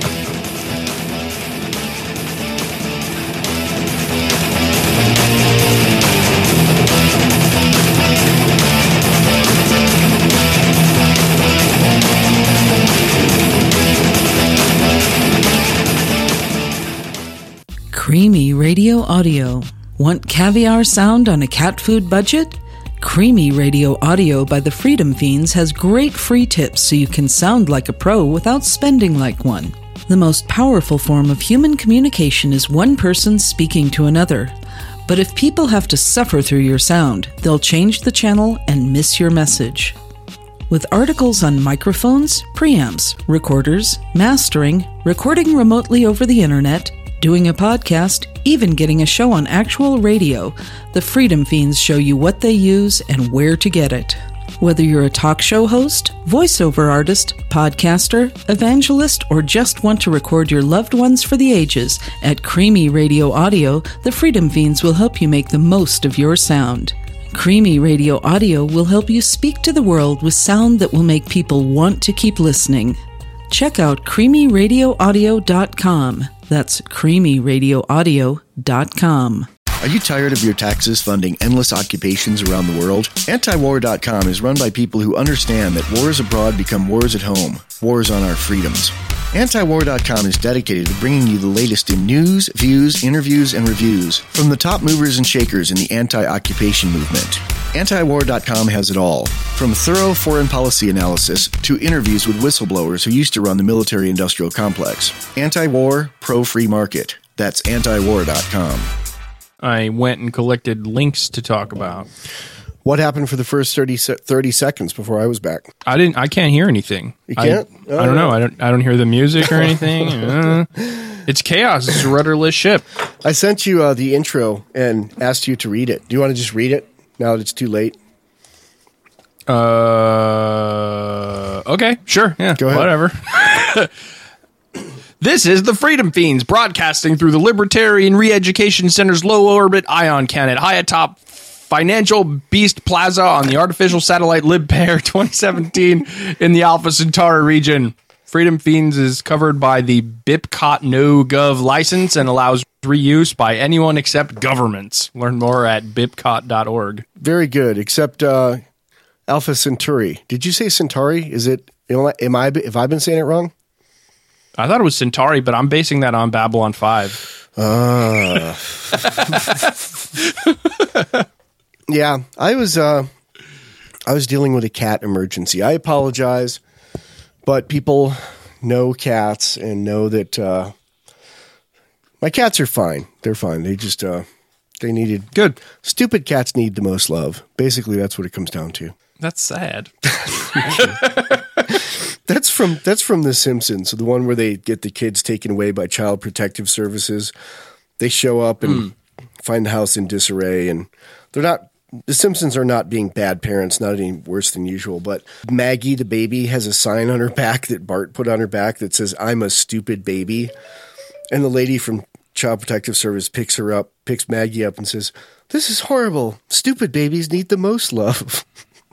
Creamy Radio Audio. Want caviar sound on a cat food budget? Creamy Radio Audio by the Freedom Fiends has great free tips so you can sound like a pro without spending like one. The most powerful form of human communication is one person speaking to another. But if people have to suffer through your sound, they'll change the channel and miss your message. With articles on microphones, preamps, recorders, mastering, recording remotely over the internet, doing a podcast, even getting a show on actual radio, the Freedom Fiends show you what they use and where to get it. Whether you're a talk show host, voiceover artist, podcaster, evangelist, or just want to record your loved ones for the ages, at Creamy Radio Audio, the Freedom Fiends will help you make the most of your sound. Creamy Radio Audio will help you speak to the world with sound that will make people want to keep listening. check out creamy radio audio dot com. That's creamy radio audio dot com. Are you tired of your taxes funding endless occupations around the world? anti war dot com is run by people who understand that wars abroad become wars at home, wars on our freedoms. anti war dot com is dedicated to bringing you the latest in news, views, interviews, and reviews from the top movers and shakers in the anti-occupation movement. anti war dot com has it all, from thorough foreign policy analysis to interviews with whistleblowers who used to run the military-industrial complex. Anti-war, pro-free market. That's anti war dot com. I went and collected links to talk about. What happened for the first thirty, se- thirty seconds before I was back? I didn't. I can't hear anything. You can't? I, I don't know. I don't. I don't hear the music or anything. uh, it's chaos. It's a rudderless ship. I sent you uh, the intro and asked you to read it. Do you want to just read it now that it's too late? Uh. Okay. Sure. Yeah. Go ahead. Whatever. This is the Freedom Fiends broadcasting through the Libertarian Re-Education Center's low orbit ion cannon high atop Financial Beast Plaza on the artificial satellite LibPair twenty seventeen in the Alpha Centauri region. Freedom Fiends is covered by the BIPCOT No Gov license and allows reuse by anyone except governments. Learn more at bipcot dot org. Very good, except uh, Alpha Centauri. Did you say Centauri? Is it? Am I? Have I been saying it wrong? I thought it was Centauri, but I'm basing that on Babylon five. Uh. Yeah, I was uh, I was dealing with a cat emergency. I apologize, but people know cats and know that uh, my cats are fine. They're fine. They just uh, they needed good. Stupid cats need the most love. Basically, that's what it comes down to. That's sad. That's from that's from The Simpsons, the one where they get the kids taken away by Child Protective Services. They show up and mm. find the house in disarray, and they're not. The Simpsons are not being bad parents, not any worse than usual. But Maggie, the baby, has a sign on her back that Bart put on her back that says, "I'm a stupid baby," and the lady from Child Protective Service picks her up, picks Maggie up, and says, "This is horrible. Stupid babies need the most love."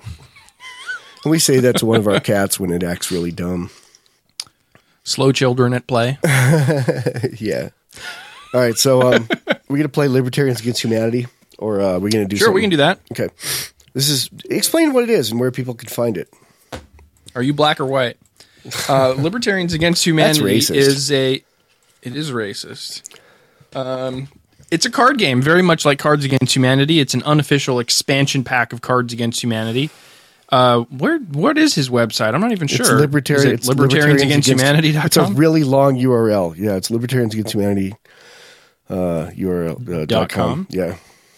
And we say that to one of our cats when it acts really dumb. Slow children at play. Yeah. All right. So um, we're going to play Libertarians Against Humanity, or uh, we're going to do Sure, something? we can do that. Okay. This is explain what it is and where people can find it. Are you black or white? Uh, Libertarians Against Humanity is a. It is racist. Um, it's a card game, very much like Cards Against Humanity. It's an unofficial expansion pack of Cards Against Humanity. Uh, where what is his website? I'm not even sure. It's libertarian. It libertarians against humanity dot com? It's a really long U R L. Yeah, it's libertarians against humanity uh, U R L uh, dot com. Yeah.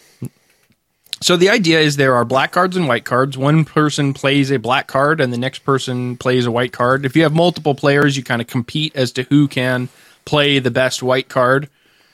So the idea is there are black cards and white cards. One person plays a black card and the next person plays a white card. If you have multiple players, you kind of compete as to who can play the best white card.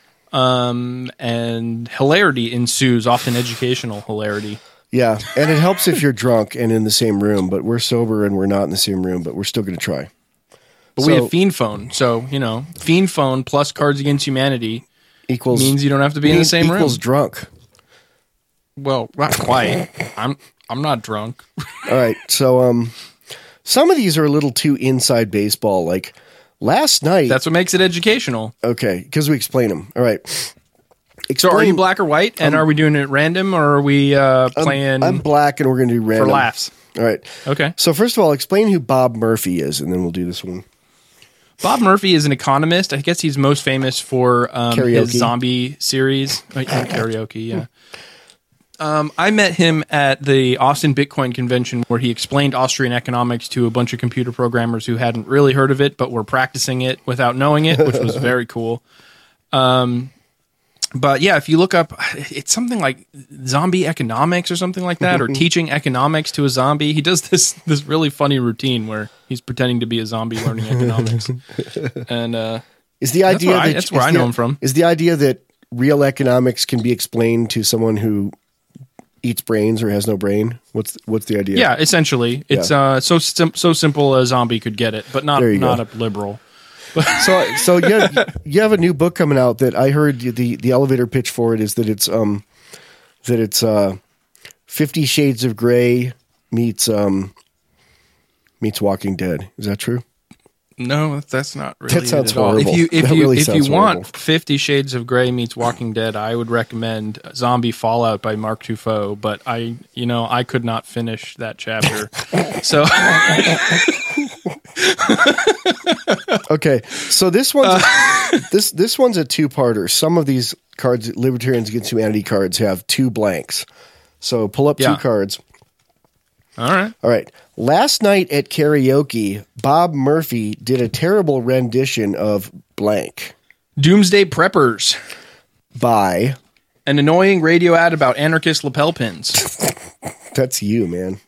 Um, and hilarity ensues, often educational hilarity. Yeah, and it helps if you're drunk and in the same room, but we're sober and we're not in the same room, but we're still going to try. But so, we have Fiend Phone, so, you know, Fiend Phone plus Cards Against Humanity equals means you don't have to be in the same equals room. Equals drunk. Well, not quite. I'm I'm not drunk. All right, so um, some of these are a little too inside baseball. Like last night, that's what makes it educational. Okay, because we explain them. All right. Explain, so are you black or white? And um, are we doing it random or are we uh, playing? I'm, I'm black and we're going to do random. For laughs. All right. Okay. So first of all, explain who Bob Murphy is, and then we'll do this one. Bob Murphy is an economist. I guess he's most famous for um, his zombie series. Oh, yeah, karaoke, yeah. Um, I met him at the Austin Bitcoin convention where he explained Austrian economics to a bunch of computer programmers who hadn't really heard of it, but were practicing it without knowing it, which was very cool. Um, But yeah, if you look up, it's something like zombie economics or something like that, or teaching economics to a zombie. He does this this really funny routine where he's pretending to be a zombie learning economics. And uh, is the idea that's where I, that, that's where I know the, him from. Is the idea that real economics can be explained to someone who eats brains or has no brain? What's what's the idea? Yeah, essentially, it's yeah. uh, so sim- so simple a zombie could get it, but not not go. a liberal. so so you have, you have a new book coming out that I heard the the elevator pitch for it is that it's um that it's uh Fifty Shades of Grey meets um meets Walking Dead. Is that true? No, that's not really That sounds it at all. horrible. If you if That you really if sounds you want horrible. Fifty Shades of Grey meets Walking Dead, I would recommend Zombie Fallout by Mark Truffaut. But I, you know, I could not finish that chapter. So Okay, so this one's this this one's a two-parter. Some of these cards, Libertarians Against Humanity cards, have two blanks. So pull up Yeah. two cards. all right, All right. Last night at karaoke, Bob Murphy did a terrible rendition of blank Doomsday Preppers, by. an annoying radio ad about anarchist lapel pins. That's you, man.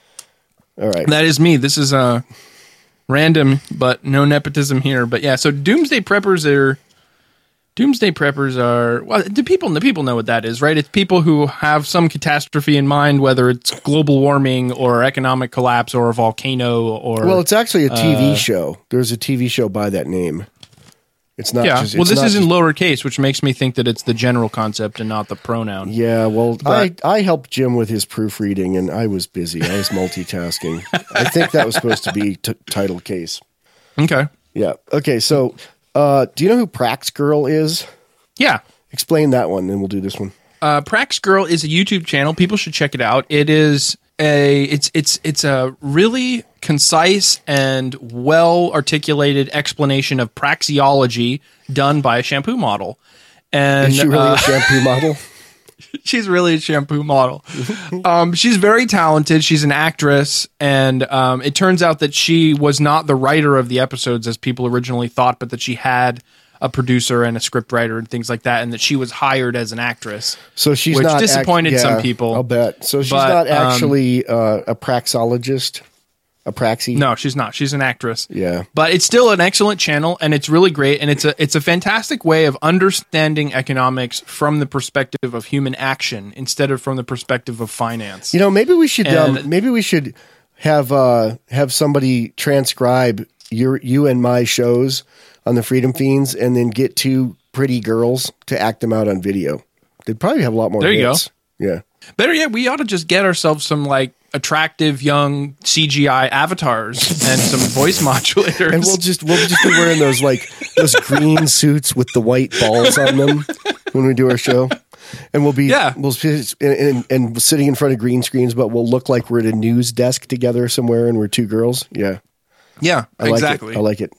All right. That is me. This is uh, random, but no nepotism here. But yeah, so Doomsday Preppers are Doomsday Preppers are well. Do people the people know what that is, right? It's people who have some catastrophe in mind, whether it's global warming or economic collapse or a volcano or Well, it's actually a T V uh, show. There's a T V show by that name. It's not yeah. just. Well, it's this not is in just- lowercase, which makes me think that it's the general concept and not the pronoun. Yeah, well, But- I, I helped Jim with his proofreading, and I was busy. I was multitasking. I think that was supposed to be t- title case. Okay. Yeah. Okay, so uh, do you know who Prax Girl is? Yeah. Explain that one, then we'll do this one. Uh, Prax Girl is a YouTube channel. People should check it out. It is a it's it's it's a really concise and well articulated explanation of praxeology done by a shampoo model. And Is she really uh, a shampoo model? she's really a shampoo model. um, she's very talented. She's an actress, and um, it turns out that she was not the writer of the episodes as people originally thought, but that she had a producer and a scriptwriter and things like that, and that she was hired as an actress. So she's Which not act- disappointed some yeah, people. I'll bet. So she's But, not um, actually uh, a praxologist, a praxi. No, she's not. She's an actress. Yeah. But it's still an excellent channel, and it's really great, and it's a it's a fantastic way of understanding economics from the perspective of human action instead of from the perspective of finance. You know, maybe we should um, And- maybe we should have uh, have somebody transcribe your you and my shows on the Freedom Fiends, and then get two pretty girls to act them out on video. They'd probably have a lot more. There you hits. go. Yeah. Better yet, we ought to just get ourselves some like attractive young C G I avatars and some voice modulators. And we'll just we'll just be wearing those like those green suits with the white balls on them when we do our show. And we'll be Yeah. we'll be and, and, and sitting in front of green screens, but we'll look like we're at a news desk together somewhere, and we're two girls. Yeah, yeah, I like exactly. it. I like it.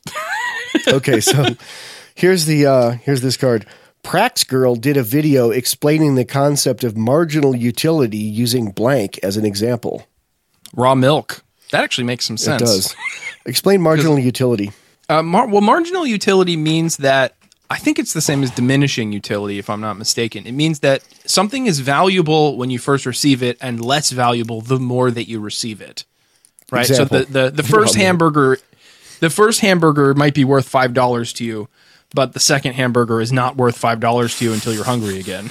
Okay, so here's the uh, here's this card. Prax Girl did a video explaining the concept of marginal utility using blank as an example. Raw milk. That actually makes some sense. It does. Explain marginal utility. Uh, mar- well, marginal utility means that I think it's the same as diminishing utility, if I'm not mistaken. It means that something is valuable when you first receive it and less valuable the more that you receive it. Right? Example. So the, the, the first Raw milk. hamburger the first hamburger might be worth five dollars to you, but the second hamburger is not worth five dollars to you until you're hungry again.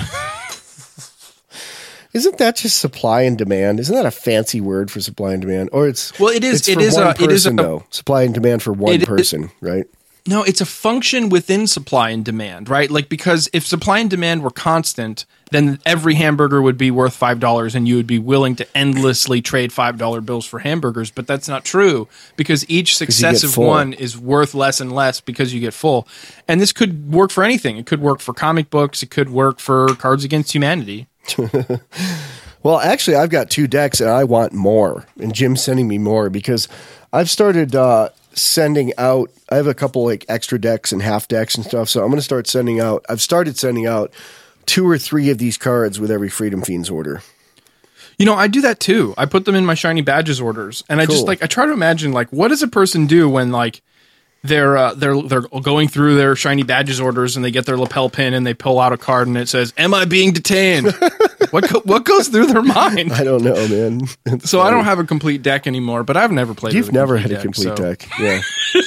Isn't that just supply and demand? Isn't that a fancy word for supply and demand? Or it's Well, it is- It's it for is one a- it is person, a- though. Supply and demand for one It- it- person, right? No, it's a function within supply and demand, right? Like, because if supply and demand were constant, then every hamburger would be worth five dollars and you would be willing to endlessly trade five dollar bills for hamburgers. But that's not true, because each you get successive full. one is worth less and less because you get full. And this could work for anything. It could work for comic books. It could work for Cards Against Humanity. Well, actually, I've got two decks and I want more. And Jim's sending me more because I've started uh, sending out. I have a couple like extra decks and half decks and stuff. So I'm going to start sending out. I've started sending out two or three of these cards with every Freedom Fiends order. You know, I do that too. I put them in my Shiny Badges orders, and I just Cool. like I try to imagine like what does a person do when like they're uh, they're they're going through their Shiny Badges orders and they get their lapel pin and they pull out a card and it says, "Am I being detained?" what go- what goes through their mind? I don't know, man. It's So I funny. don't have a complete deck anymore, but I've never played. You've with a never complete had a complete so- deck. Yeah.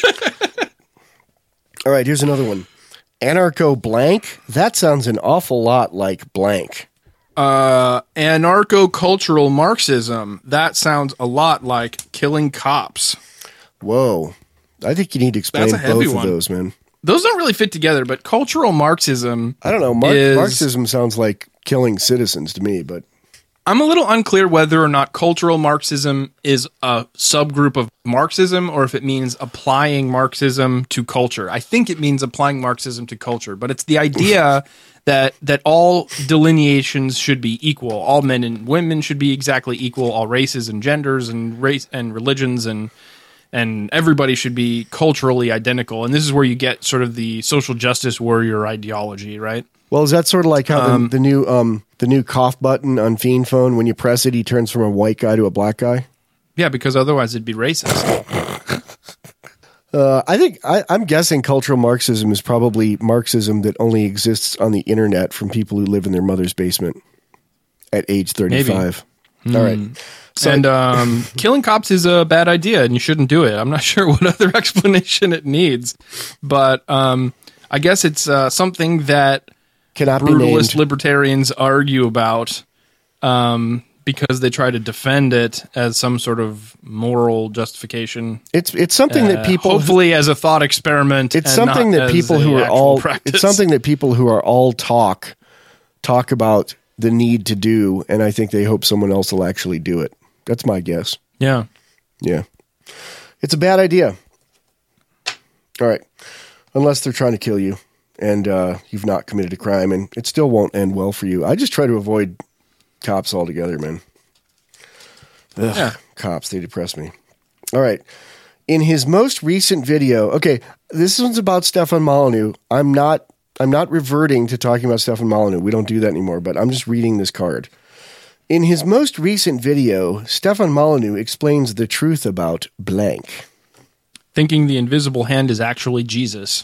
All right, here's another one. Anarcho blank. That sounds an awful lot like blank. Uh, anarcho-cultural Marxism. That sounds a lot like killing cops. Whoa. I think you need to explain That's a heavy both one. of those, man. Those don't really fit together, but cultural Marxism. I don't know. Mar- is- Marxism sounds like killing citizens to me, but I'm a little unclear whether or not cultural Marxism is a subgroup of Marxism or if it means applying Marxism to culture. I think it means applying Marxism to culture, but it's the idea that that all delineations should be equal. All men and women should be exactly equal. All races and genders and race and religions and and everybody should be culturally identical. And this is where you get sort of the social justice warrior ideology, right? Well, is that sort of like how Um, the, the new um, the new cough button on Fiend Phone, when you press it, he turns from a white guy to a black guy? Yeah, because otherwise it'd be racist. Uh, I think I, I'm guessing cultural Marxism is probably Marxism that only exists on the internet from people who live in their mother's basement at age thirty-five. All right. So, and um, killing cops is a bad idea, and you shouldn't do it. I'm not sure what other explanation it needs, but um, I guess it's uh, something that cannot be brutalist named. libertarians argue about um, because they try to defend it as some sort of moral justification. It's it's something Uh, that people hopefully as a thought experiment. It's and something not that as people who a are actual all practice. it's something that people who are all talk talk about the need to do, and I think they hope someone else will actually do it. That's my guess. Yeah. Yeah. It's a bad idea. All right. Unless they're trying to kill you and uh, you've not committed a crime, and it still won't end well for you. I just try to avoid cops altogether, man. Ugh, Yeah. Cops, they depress me. All right. In his most recent video, okay, this one's about Stefan Molyneux. I'm not I'm not reverting to talking about Stefan Molyneux. We don't do that anymore, but I'm just reading this card. In his most recent video, Stefan Molyneux explains the truth about blank. Thinking the invisible hand is actually Jesus.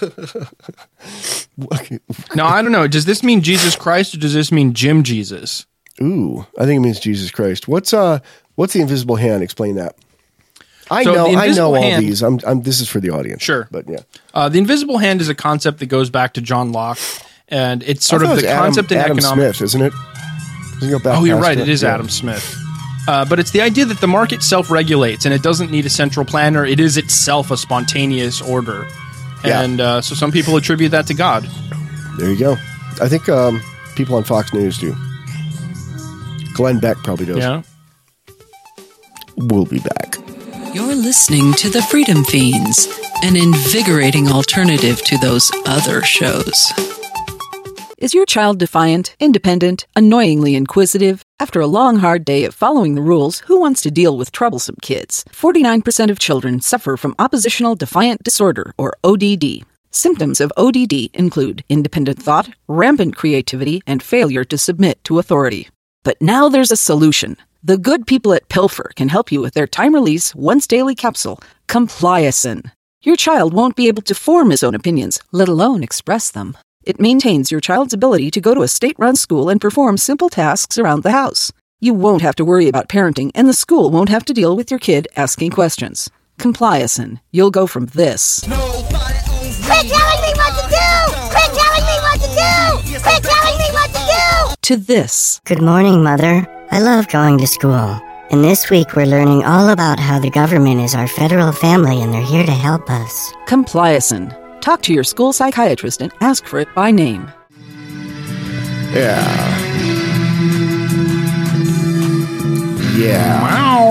Now, I don't know. Does this mean Jesus Christ or does this mean Jim Jesus? Ooh, I think it means Jesus Christ. What's uh what's the invisible hand? Explain that. I So know the I know invisible all hand- these. I'm I'm this is for the audience. Sure. But yeah. Uh, the invisible hand is a concept that goes back to John Locke, and it's sort I of thought the it was concept Adam, in Adam economics. Smith, isn't it? Doesn't it go back Oh, you're past right. that? It is Yeah. Adam Smith. Uh, but it's the idea that the market self-regulates and it doesn't need a central planner. It is itself a spontaneous order. Yeah. And uh, so some people attribute that to God. There you go. I think um, people on Fox News do. Glenn Beck probably does. Yeah. We'll be back. You're listening to The Freedom Fiends, an invigorating alternative to those other shows. Is your child defiant, independent, annoyingly inquisitive? After a long, hard day of following the rules, who wants to deal with troublesome kids? forty-nine percent of children suffer from oppositional defiant disorder, or O D D. Symptoms of O D D include independent thought, rampant creativity, and failure to submit to authority. But now there's a solution. The good people at Pilfer can help you with their time-release, once-daily capsule, Compliacin. Your child won't be able to form his own opinions, let alone express them. It maintains your child's ability to go to a state-run school and perform simple tasks around the house. You won't have to worry about parenting, and the school won't have to deal with your kid asking questions. Compliacin. You'll go from this. Quit telling me what to do! Quit telling me what to do! Quit telling me what to do! To this. Good morning, Mother. I love going to school. And this week we're learning all about how the government is our federal family and they're here to help us. Compliacin. Talk to your school psychiatrist and ask for it by name. Yeah. Yeah.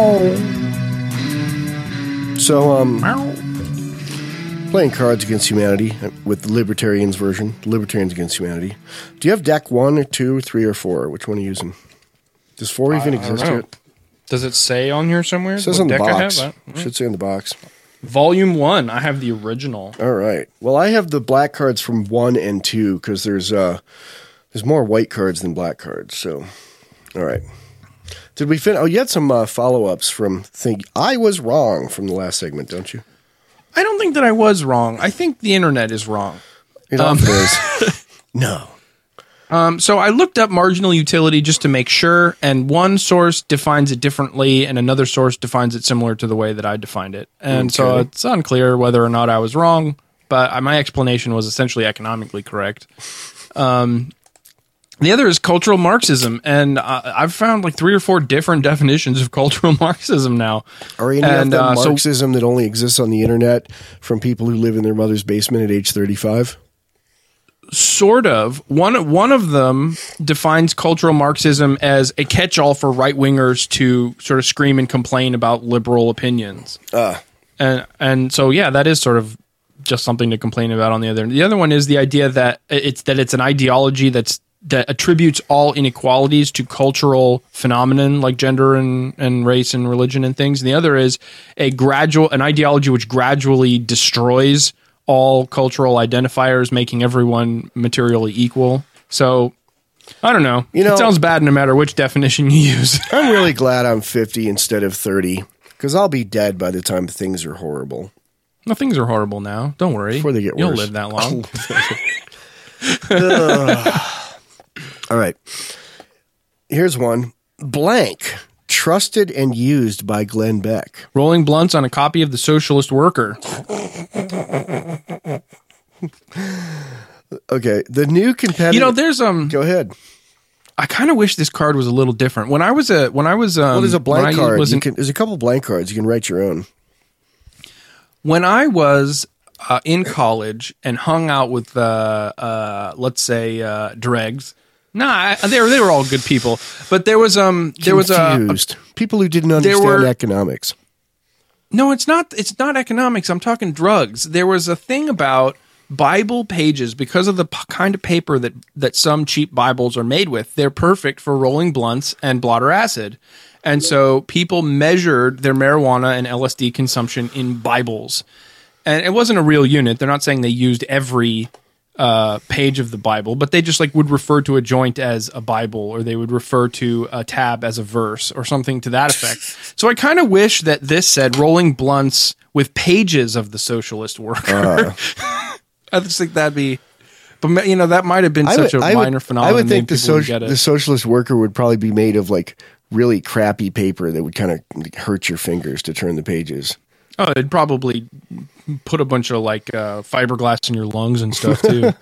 So, um, playing Cards Against Humanity with the Libertarians version, Libertarians Against Humanity. Do you have deck one, or two, or three, or four? Which one are you using? Does four even I don't exist know. yet? Does it say on here somewhere? It says what on the deck I box. have? Uh, Should say on the box. Volume one. I have the original. All right. Well, I have the black cards from one and two because there's uh there's more white cards than black cards. So, all right. Did we fin? Oh, you had some uh, follow ups from think I was wrong from the last segment, don't you? I don't think that I was wrong. I think the internet is wrong. It Um, often is. No. Um, so I looked up marginal utility just to make sure, and one source defines it differently, and another source defines it similar to the way that I defined it. And so Okay. it's unclear whether or not I was wrong, but I- my explanation was essentially economically correct. Um, the other is cultural Marxism, and uh, I've found like three or four different definitions of cultural Marxism now. Are any And, of them uh, so- Marxism that only exists on the internet from people who live in their mother's basement at age thirty-five? sort of. One one of them defines cultural Marxism as a catch-all for right-wingers to sort of scream and complain about liberal opinions. Uh. And and so yeah, that is sort of just something to complain about on the other. The other one is the idea that it's that it's an ideology that's that attributes all inequalities to cultural phenomenon like gender and, and race and religion and things. And the other is a gradual an ideology which gradually destroys all cultural identifiers, making everyone materially equal. So I don't know. You know, it sounds bad no matter which definition you use. I'm really glad I'm fifty instead of thirty because I'll be dead by the time things are horrible. No, things are horrible now. Don't worry. Before they get You'll worse. live that long. All right. Here's one. Blank. Trusted and used by Glenn Beck. Rolling blunts on a copy of The Socialist Worker. Okay. The new competitor. You know, there's um. Go ahead. I kind of wish this card was a little different. When I was a when I was um. Well, there's a blank when I card. was You in- can, there's a couple blank cards. You can write your own. When I was uh, in college and hung out with, uh, uh, let's say, uh, dregs. Nah, I, they were they were all good people, but there was um there was a, Confused. people who didn't understand were- economics. no, it's not it's not economics. I'm talking drugs. There was a thing about Bible pages because of the p- kind of paper that that some cheap Bibles are made with. They're perfect for rolling blunts and blotter acid. And so people measured their marijuana and L S D consumption in Bibles. And it wasn't a real unit. They're not saying they used every uh, page of the Bible, but they just like would refer to a joint as a Bible, or they would refer to a tab as a verse or something to that effect. So I kind of wish that this said rolling blunts with pages of The Socialist Worker. Uh. I just think that'd be... But, you know, that might have been I such would- a I would- minor phenomenon. I would think maybe the, people would soci- get it. the socialist worker would probably be made of like really crappy paper that would kind of hurt your fingers to turn the pages. Oh, it'd probably put a bunch of like uh, fiberglass in your lungs and stuff too.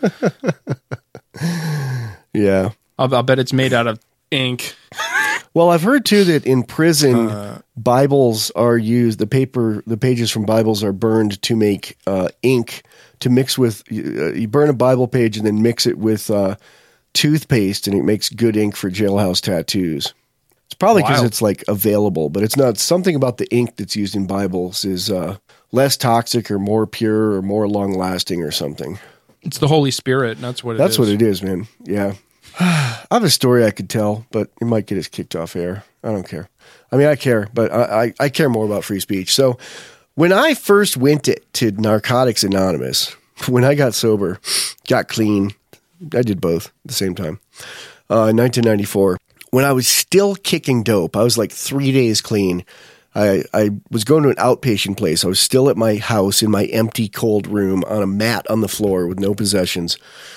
Yeah. I'll, I'll bet it's made out of ink. Well, I've heard too that in prison, Uh. Bibles are used. The paper, the pages from Bibles are burned to make uh, ink to mix with. Uh, you burn a Bible page and then mix it with uh, toothpaste, and it makes good ink for jailhouse tattoos. It's probably because Wild. it's like available, but it's not. Something about the ink that's used in Bibles is uh, less toxic or more pure or more long lasting or something. It's the Holy Spirit. That's what it That's is. what it is, man. Yeah. I have a story I could tell, but it might get us kicked off air. I don't care. I mean, I care, but I, I, I care more about free speech. So when I first went to, to Narcotics Anonymous, when I got sober, got clean, I did both at the same time, uh, in nineteen ninety-four, when I was still kicking dope, I was like three days clean. I, I was going to an outpatient place. I was still at my house in my empty, cold room on a mat on the floor with no possessions.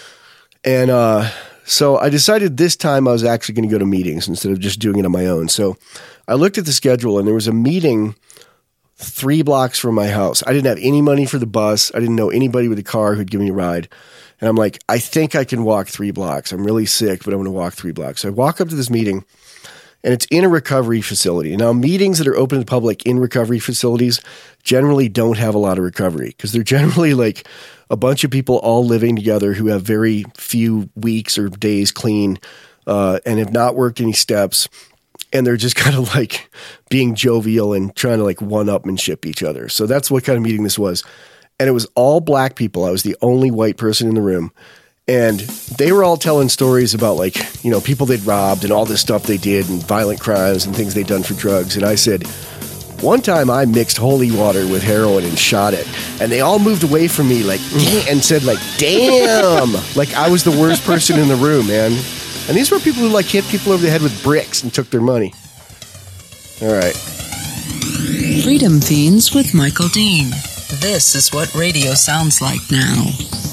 And uh, so I decided this time I was actually going to go to meetings instead of just doing it on my own. So I looked at the schedule, and there was a meeting three blocks from my house. I didn't have any money for the bus. I didn't know anybody with a car who'd give me a ride. And I'm like, I think I can walk three blocks. I'm really sick, but I'm going to walk three blocks. So I walk up to this meeting, and it's in a recovery facility. Now, meetings that are open to the public in recovery facilities generally don't have a lot of recovery because they're generally like a bunch of people all living together who have very few weeks or days clean uh, and have not worked any steps. And they're just kind of like being jovial and trying to like one-upmanship each other. So that's what kind of meeting this was. And it was all black people. I was the only white person in the room. And they were all telling stories about like, you know, people they'd robbed and all this stuff they did and violent crimes and things they'd done for drugs. And I said, one time I mixed holy water with heroin and shot it. And they all moved away from me like, and said like, damn, like I was the worst person in the room, man. And these were people who like hit people over the head with bricks and took their money. All right. Freedom Fiends with Michael Dean. This is what radio sounds like now.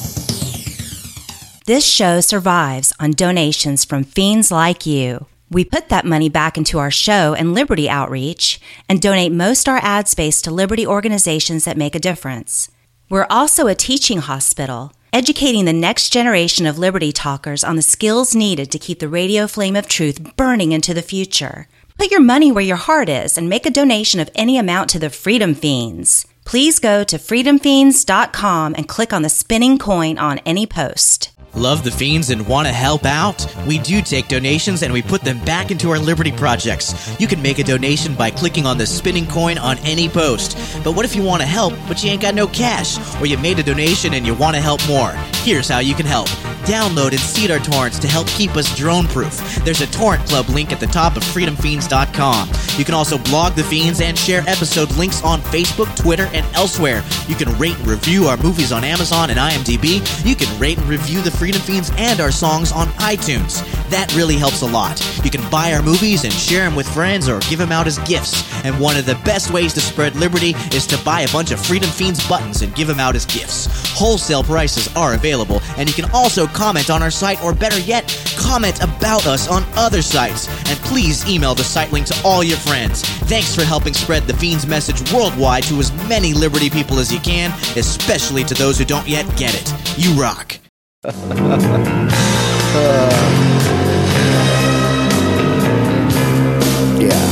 This show survives on donations from fiends like you. We put that money back into our show and Liberty outreach and donate most our ad space to Liberty organizations that make a difference. We're also a teaching hospital, educating the next generation of Liberty talkers on the skills needed to keep the radio flame of truth burning into the future. Put your money where your heart is and make a donation of any amount to the Freedom Fiends. Please go to freedom fiends dot com and click on the spinning coin on any post. Love the Fiends and want to help out? We do take donations and we put them back into our Liberty projects. You can make a donation by clicking on the spinning coin on any post. But what if you want to help, but you ain't got no cash? Or you made a donation and you want to help more? Here's how you can help. Download and seed our torrents to help keep us drone-proof. There's a torrent club link at the top of freedom fiends dot com. You can also blog The Fiends and share episode links on Facebook, Twitter, and elsewhere. You can rate and review our movies on Amazon and IMDb. You can rate and review The Freedom Fiends and our songs on iTunes. That really helps a lot. You can buy our movies and share them with friends or give them out as gifts. And one of the best ways to spread liberty is to buy a bunch of Freedom Fiends buttons and give them out as gifts. Wholesale prices are available, and you can also comment on our site, or better yet, comment about us on other sites. And please email the site link to all your friends. Thanks for helping spread the Fiends message worldwide to as many liberty people as you can, especially to those who don't yet get it. You rock. uh, yeah.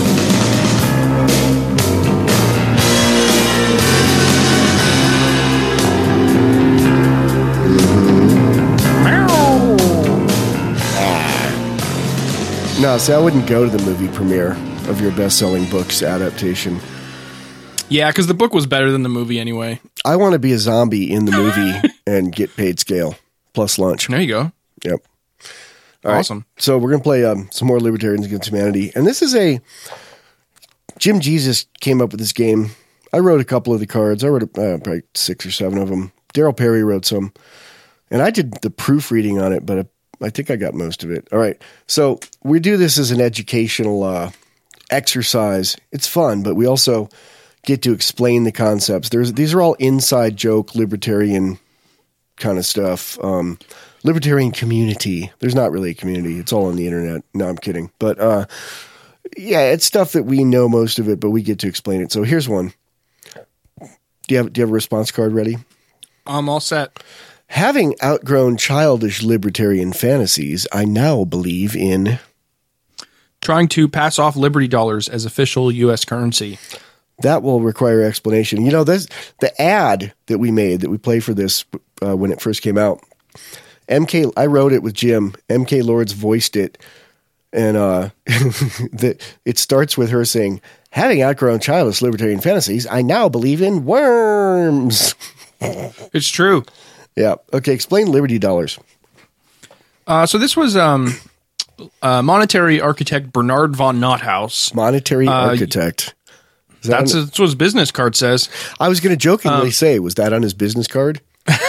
No, see, I wouldn't go to the movie premiere of your best-selling books adaptation. Yeah, because the book was better than the movie anyway. I want to be a zombie in the movie and get paid scale plus lunch. There you go. Yep. All awesome. Right. So we're going to play um, some more Libertarians Against Humanity. And this is a... Jim Jesus came up with this game. I wrote a couple of the cards. I wrote uh, probably six or seven of them. Daryl Perry wrote some. And I did the proofreading on it, but I, I think I got most of it. All right. So we do this as an educational uh, exercise. It's fun, but we also get to explain the concepts. There's These are all inside joke libertarian kind of stuff. Um, libertarian community. There's not really a community. It's all on the internet. No, I'm kidding. But uh, yeah, it's stuff that we know most of it, but we get to explain it. So here's one. Do you have, do you have a response card ready? I'm all set. Having outgrown childish libertarian fantasies, I now believe in... Trying to pass off Liberty dollars as official U S currency. That will require explanation. You know, this, the ad that we made, that we played for this uh, when it first came out, M K, I wrote it with Jim. M K Lords voiced it. And uh, the, it starts with her saying, having outgrown childish libertarian fantasies, I now believe in worms. It's true. Yeah. Okay. Explain Liberty dollars. Uh, so this was um, uh, monetary architect Bernard von Nothaus. Monetary uh, architect. Is that that's, on, that's what his business card says. I was going to jokingly um, say, was that on his business card?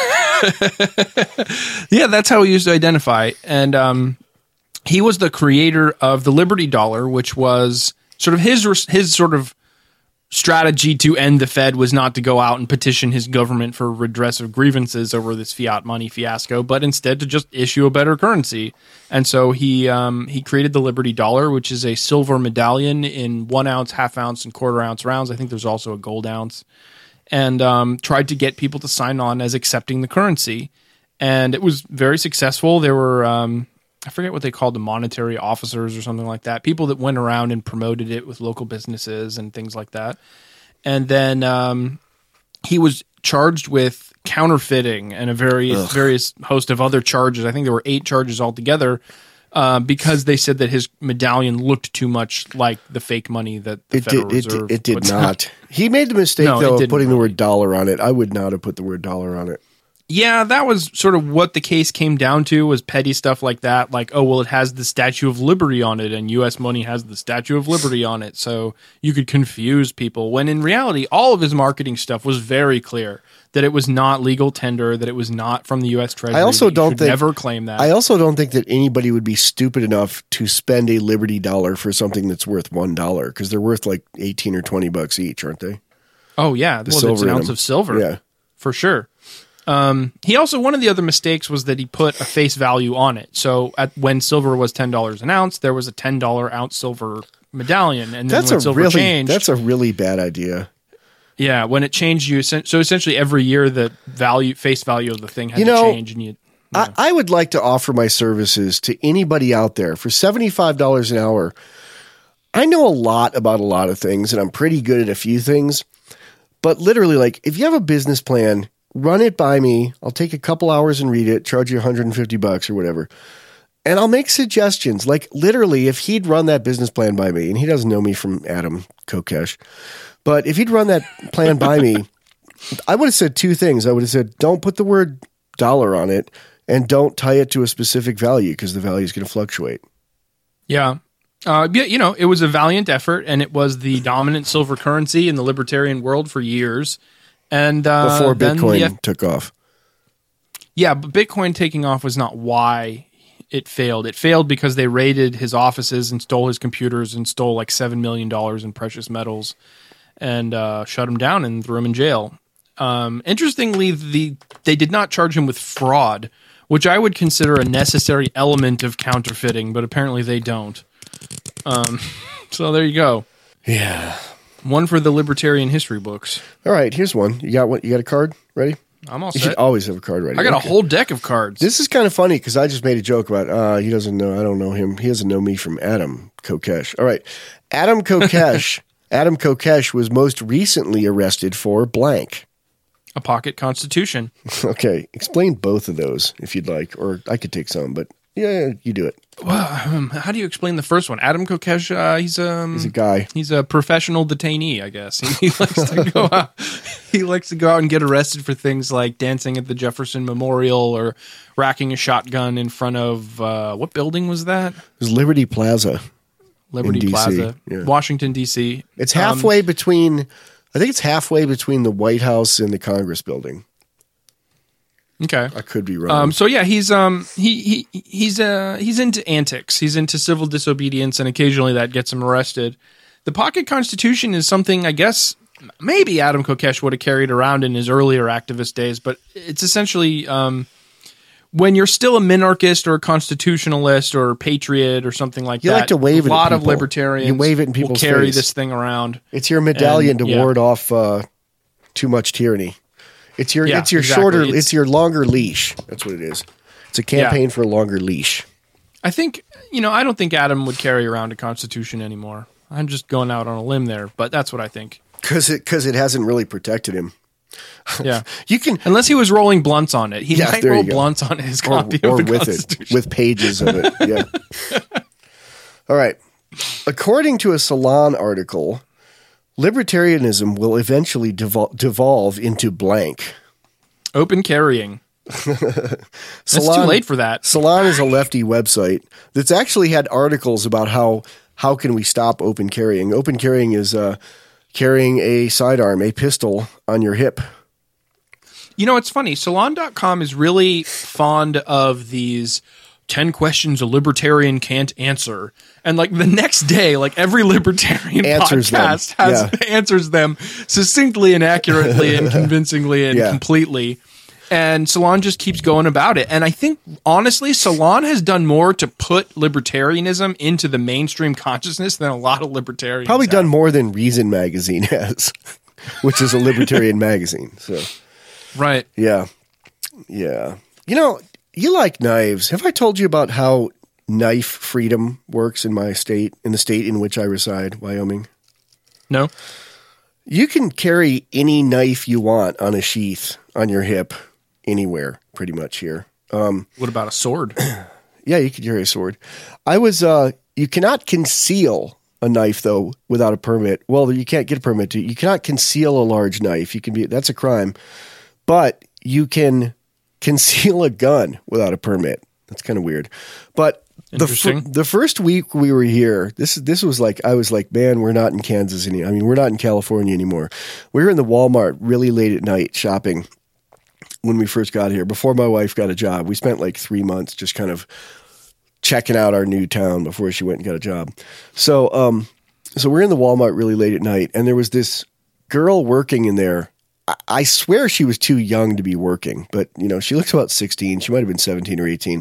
Yeah, that's how he used to identify. And um, he was the creator of the Liberty Dollar, which was sort of his his sort of strategy to end the Fed was not to go out and petition his government for redress of grievances over this fiat money fiasco, but instead to just issue a better currency. And so he um, he created the Liberty Dollar, which is a silver medallion in one ounce, half ounce, and quarter ounce rounds. I think there's also a gold ounce. And um, tried to get people to sign on as accepting the currency. And it was very successful. There were... Um, I forget what they called the monetary officers or something like that. People that went around and promoted it with local businesses and things like that. And then um, he was charged with counterfeiting and a various, various host of other charges. I think there were eight charges altogether uh, because they said that his medallion looked too much like the fake money that the it Federal did, Reserve It, it did puts not. out. He made the mistake, No, it though, of didn't putting the really. word dollar on it. I would not have put the word dollar on it. Yeah, that was sort of what the case came down to, was petty stuff like that. Like, oh, well, it has the Statue of Liberty on it, and U S money has the Statue of Liberty on it, so you could confuse people. When in reality, all of his marketing stuff was very clear that it was not legal tender, that it was not from the U S Treasury. I also that you don't should think never claim that. I also don't think that anybody would be stupid enough to spend a Liberty dollar for something that's worth one dollar, because they're worth like eighteen or twenty bucks each, aren't they? Oh yeah, The well, silver it's an in ounce them. of silver, Yeah. for sure. Um, he also, one of the other mistakes was that he put a face value on it. So at, when silver was ten dollars an ounce, there was a ten dollar ounce silver medallion. And then That's when a silver really changed, that's a really bad idea. yeah, when it changed, you essen- so essentially every year the value, face value of the thing had You to know, change. And you, I, I would like to offer my services to anybody out there for seventy-five dollars an hour. I know a lot about a lot of things, and I'm pretty good at a few things. But literally, like, if you have a business plan run it by me. I'll take a couple hours and read it, charge you one hundred fifty bucks or whatever. And I'll make suggestions. Like literally, if he'd run that business plan by me, and he doesn't know me from Adam Kokesh, but if he'd run that plan by me, I would have said two things. I would have said, don't put the word dollar on it and don't tie it to a specific value because the value is going to fluctuate. Yeah. Uh, yeah, you know, it was a valiant effort, and it was the dominant silver currency in the libertarian world for years. And uh, Before then Bitcoin the F- took off. Yeah, but Bitcoin taking off was not why it failed. It failed because they raided his offices and stole his computers and stole like seven million dollars in precious metals and uh, shut him down and threw him in jail. Um, interestingly, the they did not charge him with fraud, which I would consider a necessary element of counterfeiting, but apparently they don't. Um, so there you go. Yeah. One for the libertarian history books. All right, here's one. You got what? You got a card ready? I'm all You set. should always have a card ready. I got Okay. a whole deck of cards. This is kind of funny because I just made a joke about uh, he doesn't know. I don't know him. He doesn't know me from Adam Kokesh. All right, Adam Kokesh. Adam Kokesh was most recently arrested for blank. A pocket constitution. Okay, explain both of those if you'd like, or I could take some, but yeah, you do it. Well, um, how do you explain the first one? Adam Kokesh, uh, he's um, He's a guy. He's a professional detainee, I guess. He, he likes to go out. He likes to go out and get arrested for things like dancing at the Jefferson Memorial or racking a shotgun in front of uh, what building was that? It was Liberty Plaza. Liberty in D C, Plaza, yeah. Washington D C. It's halfway um, between. I think it's halfway between the White House and the Congress building. Okay, I could be wrong. Um, so yeah, he's um he he he's uh he's into antics. He's into civil disobedience, and occasionally that gets him arrested. The pocket constitution is something I guess maybe Adam Kokesh would have carried around in his earlier activist days, but it's essentially um when you're still a minarchist or a constitutionalist or a patriot or something like you that. like to wave a it. A lot lot of libertarians. You wave it in will people's carry face. this thing around. It's your medallion and, to yeah. ward off uh, too much tyranny. It's your Yeah, it's your exactly. shorter It's- it's, your longer leash. That's what it is. It's a campaign for a longer leash. I think, you know, I don't think Adam would carry around a constitution anymore. I'm just going out on a limb there, but that's what I think. Because it because it hasn't really protected him. Yeah, you can unless he was rolling blunts on it. He Yeah, might there you roll go. blunts on his or, copy or of the with Constitution. it with pages of it. Yeah. All right. According to a Salon article, libertarianism will eventually devol- devolve into blank. Open carrying. It's too late for that. Salon is a lefty website that's actually had articles about how how can we stop open carrying. Open carrying is uh, carrying a sidearm, a pistol on your hip. You know, it's funny. Salon dot com is really fond of these ten questions a libertarian can't answer. And like the next day, like every libertarian Answers them. podcast has Yeah. answers them succinctly and accurately and convincingly and Yeah. completely. And Salon just keeps going about it. And I think, honestly, Salon has done more to put libertarianism into the mainstream consciousness than a lot of libertarians Probably have. done more than Reason Magazine has, which is a libertarian magazine. So, Right. yeah. Yeah. You know, you like knives. Have I told you about how knife freedom works in my state, in the state in which I reside, Wyoming? No. You can carry any knife you want on a sheath on your hip anywhere, pretty much here. Um, What about a sword? yeah, you could carry a sword. I was, uh, you cannot conceal a knife though without a permit. Well, you can't get a permit to, you cannot conceal a large knife. You can be, that's a crime, but you can conceal a gun without a permit. That's kind of weird. But the, Interesting. fir- the first week we were here, this this was like, I was like, man, we're not in Kansas anymore. I mean, we're not in California anymore. We were in the Walmart really late at night shopping when we first got here, before my wife got a job. We spent like three months just kind of checking out our new town before she went and got a job. So, um, so we're in the Walmart really late at night, and there was this girl working in there. I, I swear she was too young to be working, but you know, she looks about sixteen. She might have been seventeen or eighteen.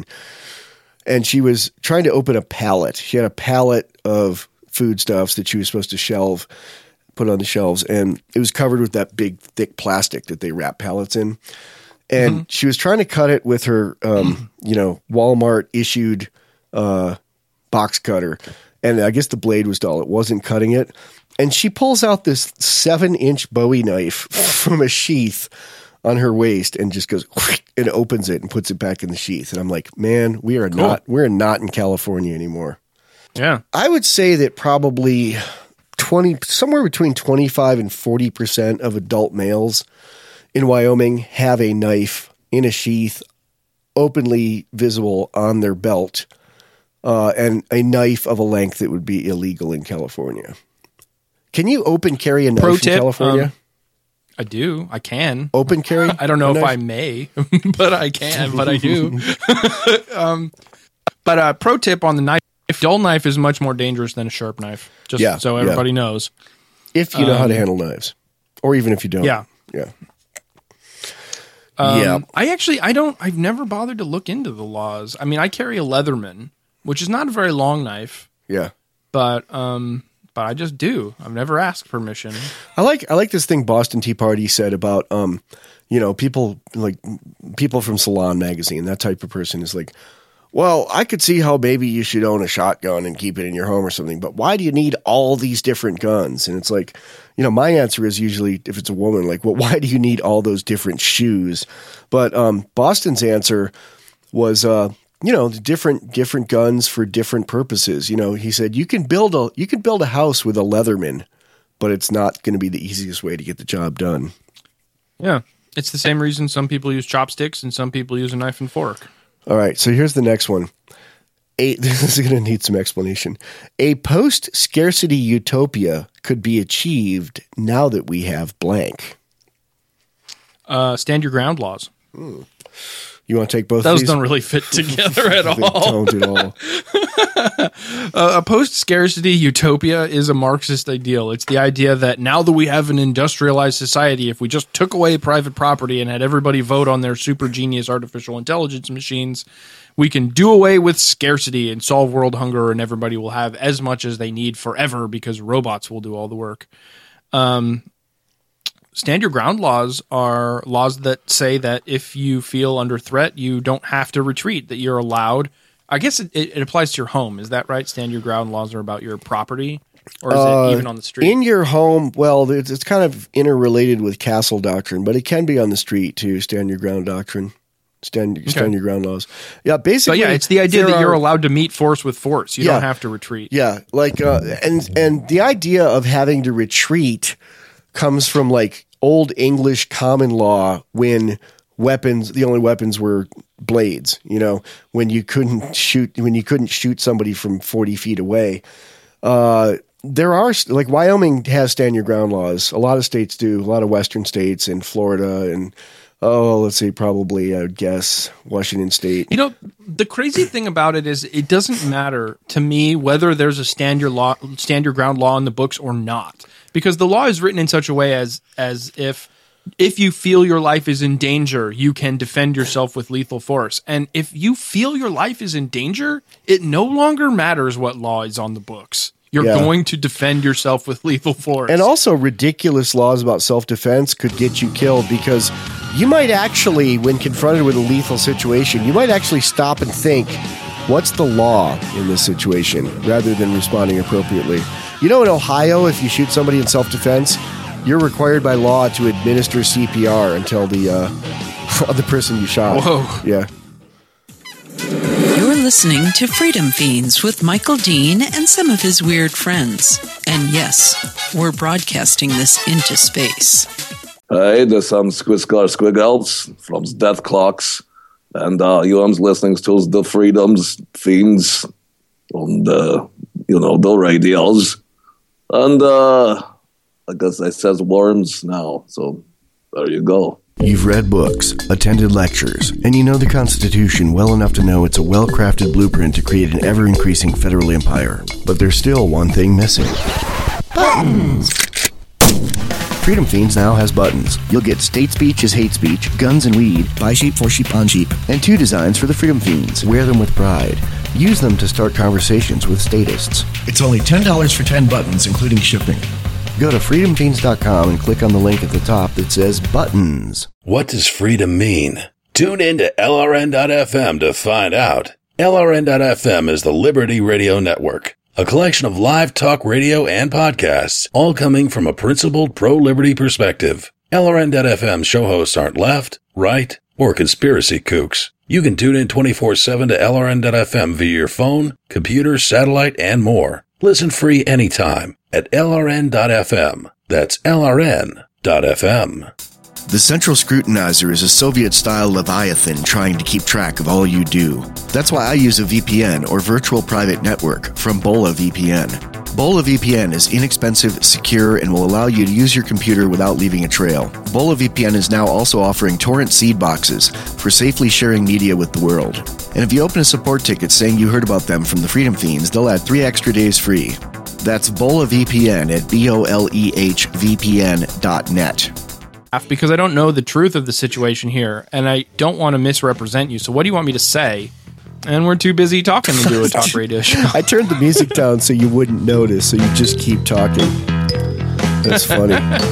And she was trying to open a pallet. She had a pallet of foodstuffs that she was supposed to shelve, put on the shelves, and it was covered with that big, thick plastic that they wrap pallets in. And Mm-hmm. she was trying to cut it with her, um, you know, Walmart issued uh, box cutter. And I guess the blade was dull. It wasn't cutting it. And she pulls out this seven inch Bowie knife from a sheath on her waist and just goes and opens it and puts it back in the sheath. And I'm like, man, we are Cool. not, we're not in California anymore. Yeah. I would say that probably twenty, somewhere between twenty-five and forty percent of adult males in Wyoming have a knife in a sheath, openly visible on their belt, uh, and a knife of a length that would be illegal in California. Can you open carry a knife Pro in tip, California? um, I do. I can. Open carry? I don't know a if knife? I may, but I can, but I do. um, but uh, pro tip on the knife, dull knife is much more dangerous than a sharp knife, just Yeah, so yeah. everybody knows. If you know how to Um, handle knives. Or even if you don't. Yeah. Yeah. Um, Yeah. I actually, I don't, I've never bothered to look into the laws. I mean, I carry a Leatherman, which is not a very long knife, Yeah. but, um, but I just do. I've never asked permission. I like I like this thing Boston Tea Party said about um, you know, people like people from Salon Magazine, that type of person is like, well, I could see how maybe you should own a shotgun and keep it in your home or something, but why do you need all these different guns? And it's like, you know, my answer is usually, if it's a woman, like, well, why do you need all those different shoes? But um, Boston's answer was, uh, you know, different different guns for different purposes. You know, he said you can build a you can build a house with a Leatherman, but it's not going to be the easiest way to get the job done. Yeah. It's the same reason some people use chopsticks and some people use a knife and fork. All right, so here's the next one. A, this is going to need some explanation. A post-scarcity utopia could be achieved now that we have blank. Uh, stand your ground laws. Hmm. You want to take both Those of these? don't really fit together at They all. don't at all. Uh, a post-scarcity utopia is a Marxist ideal. It's the idea that now that we have an industrialized society, if we just took away private property and had everybody vote on their super genius artificial intelligence machines, we can do away with scarcity and solve world hunger, and everybody will have as much as they need forever because robots will do all the work. Um, stand your ground laws are laws that say that if you feel under threat, you don't have to retreat, that you're allowed. I guess it, it applies to your home. Is that right? Stand your ground laws are about your property, or is Uh, it even on the street? In your home, well, it's, it's kind of interrelated with castle doctrine, but it can be on the street too. Stand your ground doctrine, stand stand your ground laws. Yeah, basically. But yeah, it's the idea there that you're are- allowed to meet force with force. You Yeah. don't have to retreat. Yeah, like uh, and and the idea of having to retreat comes from like old English common law when weapons, the only weapons were blades, you know, when you couldn't shoot, when you couldn't shoot somebody from forty feet away. Uh, there are, like, Wyoming has stand your ground laws. A lot of states do, a lot of Western states and Florida and, oh, let's see, probably, I would guess, Washington State. You know, the crazy thing about it is it doesn't matter to me whether there's a stand your law, stand your ground law in the books or not, because the law is written in such a way as as if if you feel your life is in danger, you can defend yourself with lethal force. And if you feel your life is in danger, it no longer matters what law is on the books. You're Yeah. going to defend yourself with lethal force. And also, ridiculous laws about self-defense could get you killed because you might actually, when confronted with a lethal situation, you might actually stop and think, what's the law in this situation, rather than responding appropriately. You know, in Ohio, if you shoot somebody in self-defense, you're required by law to administer C P R until the uh, the person you shot. Whoa. Yeah. You're listening to Freedom Fiends with Michael Dean and some of his weird friends. And yes, we're broadcasting this into space. Hey, there's some Squiscar Squiggles from Death Clocks, and uh, you are listening to the Freedoms Fiends on the, you know, the radios. And uh, I guess I says worms now, so there you go. You've read books, attended lectures, and you know the Constitution well enough to know it's a well-crafted blueprint to create an ever-increasing federal empire. But there's still one thing missing. Buttons! Freedom Fiends now has buttons. You'll get state speech is hate speech, guns and weed, buy sheep for sheep on sheep, and two designs for the Freedom Fiends. Wear them with pride. Use them to start conversations with statists. It's only ten dollars for ten buttons, including shipping. Go to freedom fiends dot com and click on the link at the top that says buttons. What does freedom mean? Tune in to L R N dot F M to find out. L R N dot F M is the Liberty Radio Network, a collection of live talk radio and podcasts, all coming from a principled pro-liberty perspective. L R N dot F M show hosts aren't left, right, or conspiracy kooks. You can tune in twenty-four seven to L R N dot F M via your phone, computer, satellite, and more. Listen free anytime at L R N dot F M. That's L R N dot F M. The Central Scrutinizer is a Soviet-style Leviathan trying to keep track of all you do. That's why I use a V P N, or Virtual Private Network, from Bola V P N. Bola V P N is inexpensive, secure, and will allow you to use your computer without leaving a trail. Bola V P N is now also offering torrent seed boxes for safely sharing media with the world. And if you open a support ticket saying you heard about them from the Freedom Fiends, they'll add three extra days free. That's Bola V P N at B O L E H V P N dot net. Because I don't know the truth of the situation here, and I don't want to misrepresent you. So what do you want me to say? And we're too busy talking to do a talk radio show. I turned the music down so you wouldn't notice, so you just keep talking. That's funny.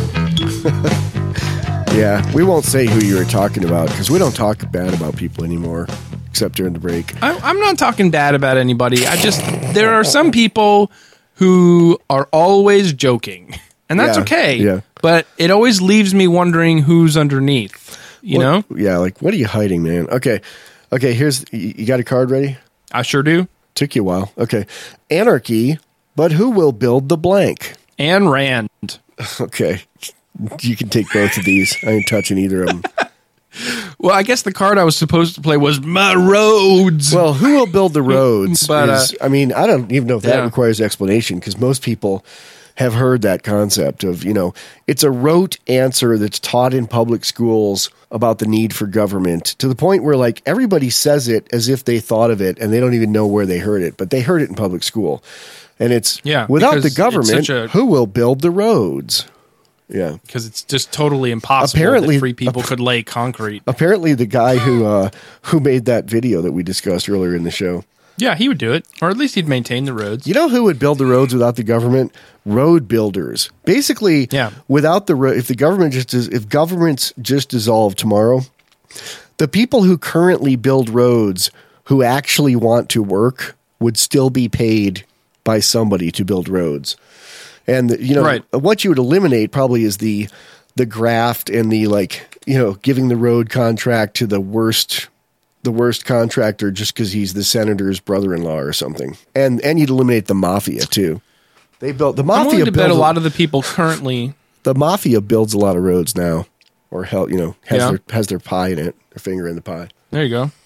Yeah, we won't say who you were talking about, because we don't talk bad about people anymore, except during the break. I, I'm not talking bad about anybody. I just, there are some people who are always joking, and that's Yeah, okay. yeah. But it always leaves me wondering who's underneath, you know? What- Yeah, like, what are you hiding, man? Okay, okay, here's, you you got a card ready? I sure do. Took you a while. Okay. Anarchy, but who will build the blank? Ayn Rand. Okay. You can take both of these. I ain't touching either of them. Well, I guess the card I was supposed to play was my roads. Well, who will build the roads? But, is, uh, I mean, I don't even know if that yeah. requires explanation, because most people have heard that concept of, you know, it's a rote answer that's taught in public schools about the need for government, to the point where, like, everybody says it as if they thought of it and they don't even know where they heard it, but they heard it in public school. And it's, Yeah, without because the it's government, such a- who will build the roads? Yeah. Because it's just totally impossible Apparently- that free people could lay concrete. Apparently, the guy who uh, who made that video that we discussed earlier in the show, Yeah, he would do it. Or at least he'd maintain the roads. you know who would build the roads without the government? Road builders. Basically, Yeah. without the ro- if the government just dis- if governments just dissolve tomorrow, the people who currently build roads who actually want to work would still be paid by somebody to build roads. And you know Right. what you would eliminate probably is the the graft and the, like, you know, giving the road contract to the worst the worst contractor just because he's the senator's brother-in-law or something. And and you'd eliminate the mafia too. They built the I'm mafia. willing to bet a builds lot of the people currently. the mafia builds a lot of roads now, or hell, you know, has Yeah. their has their pie in it, their finger in the pie. There you go.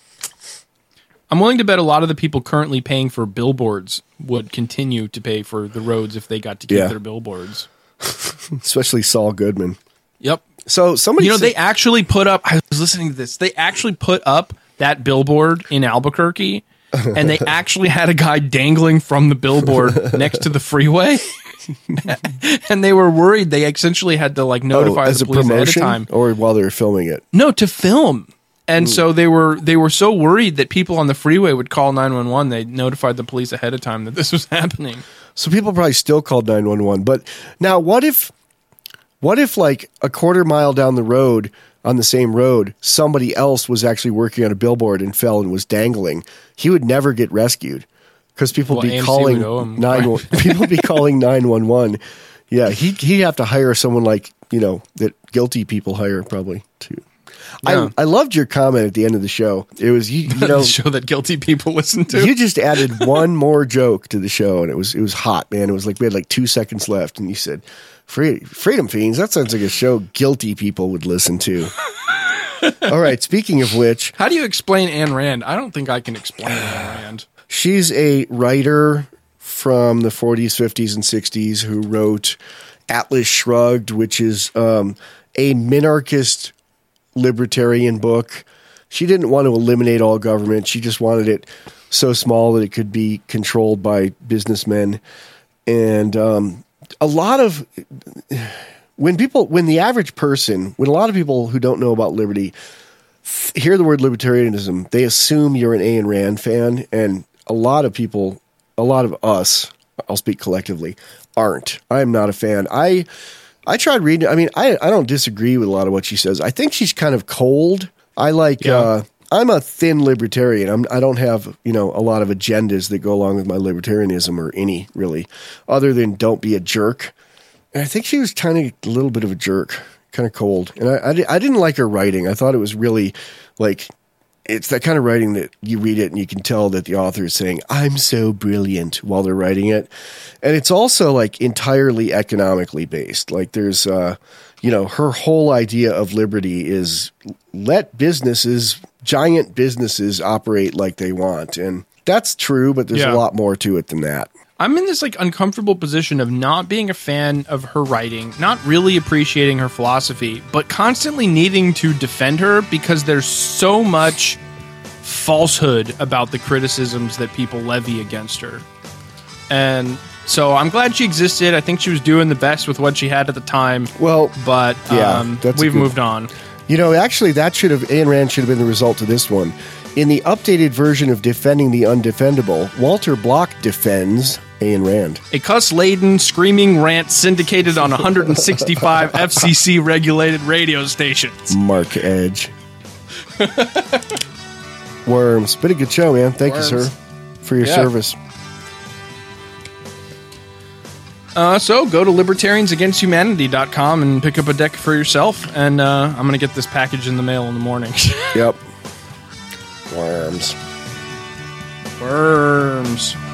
I'm willing to bet a lot of the people currently paying for billboards would continue to pay for the roads if they got to keep Yeah. their billboards. Especially Saul Goodman. Yep. So somebody, You know, said- they actually put up, I was listening to this, they actually put up that billboard in Albuquerque, and they actually had a guy dangling from the billboard next to the freeway. And they were worried. They essentially had to, like, notify oh, as the a police ahead of promotion, time. or while they were filming it. No, to film. And so they were they were so worried that people on the freeway would call nine one one. They notified the police ahead of time that this was happening. So people probably still called nine one one. But now, what if, what if like a quarter mile down the road, on the same road, somebody else was actually working on a billboard and fell and was dangling? He would never get rescued, because people Well, be A M C calling would owe him. nine. People be calling nine one one. Yeah, he he'd have to hire someone like, you know, that guilty people hire probably too. Yeah. I I loved your comment at the end of the show. It was you, you know the show that guilty people listen to. you just added one more joke to the show, and it was it was hot, man. It was like we had like two seconds left, and you said, "Free, Freedom Fiends." That sounds like a show guilty people would listen to. All right. Speaking of which, How do you explain Ayn Rand? I don't think I can explain Ayn Rand. she's a writer from the forties, fifties, and sixties who wrote Atlas Shrugged, which is um, a minarchist libertarian book. She didn't want to eliminate all government. She just wanted it so small that it could be controlled by businessmen. And um, a lot of when people, when the average person, when a lot of people who don't know about liberty f- hear the word libertarianism, they assume you're an Ayn Rand fan. And a lot of people, a lot of us, I'll speak collectively, aren't. I am not a fan. I I tried reading. I mean, I I don't disagree with a lot of what she says. I think she's kind of cold. I like. Yeah. Uh, I'm a thin libertarian. I'm. I don't have you know a lot of agendas that go along with my libertarianism, or any really, other than don't be a jerk. And I think she was kind of a little bit of a jerk. kind of cold. And I, I, di- I didn't like her writing. I thought it was really like, it's that kind of writing that you read it and you can tell that the author is saying, I'm so brilliant while they're writing it. And it's also like entirely economically based. Like there's, uh, you know, her whole idea of liberty is let businesses, giant businesses operate like they want. And that's true, but there's Yeah. a lot more to it than that. I'm in this like uncomfortable position of not being a fan of her writing, not really appreciating her philosophy, but constantly needing to defend her because there's so much falsehood about the criticisms that people levy against her. And so I'm glad she existed. I think she was doing the best with what she had at the time. Well, but yeah, um, that's a we've good- moved on. You know, actually, that should have, Ayn Rand should have been the result of this one. In the updated version of Defending the Undefendable, Walter Block defends Ayn Rand. A cuss-laden, screaming rant syndicated on one hundred sixty-five F C C-regulated radio stations. Mark Edge. Worms. Been a good show, man. Thank you, Worms. sir, for your Yeah. service. Uh, so go to libertarians against humanity dot com and pick up a deck for yourself. And uh, I'm going to get this package in the mail in the morning. Yep. Worms. Worms.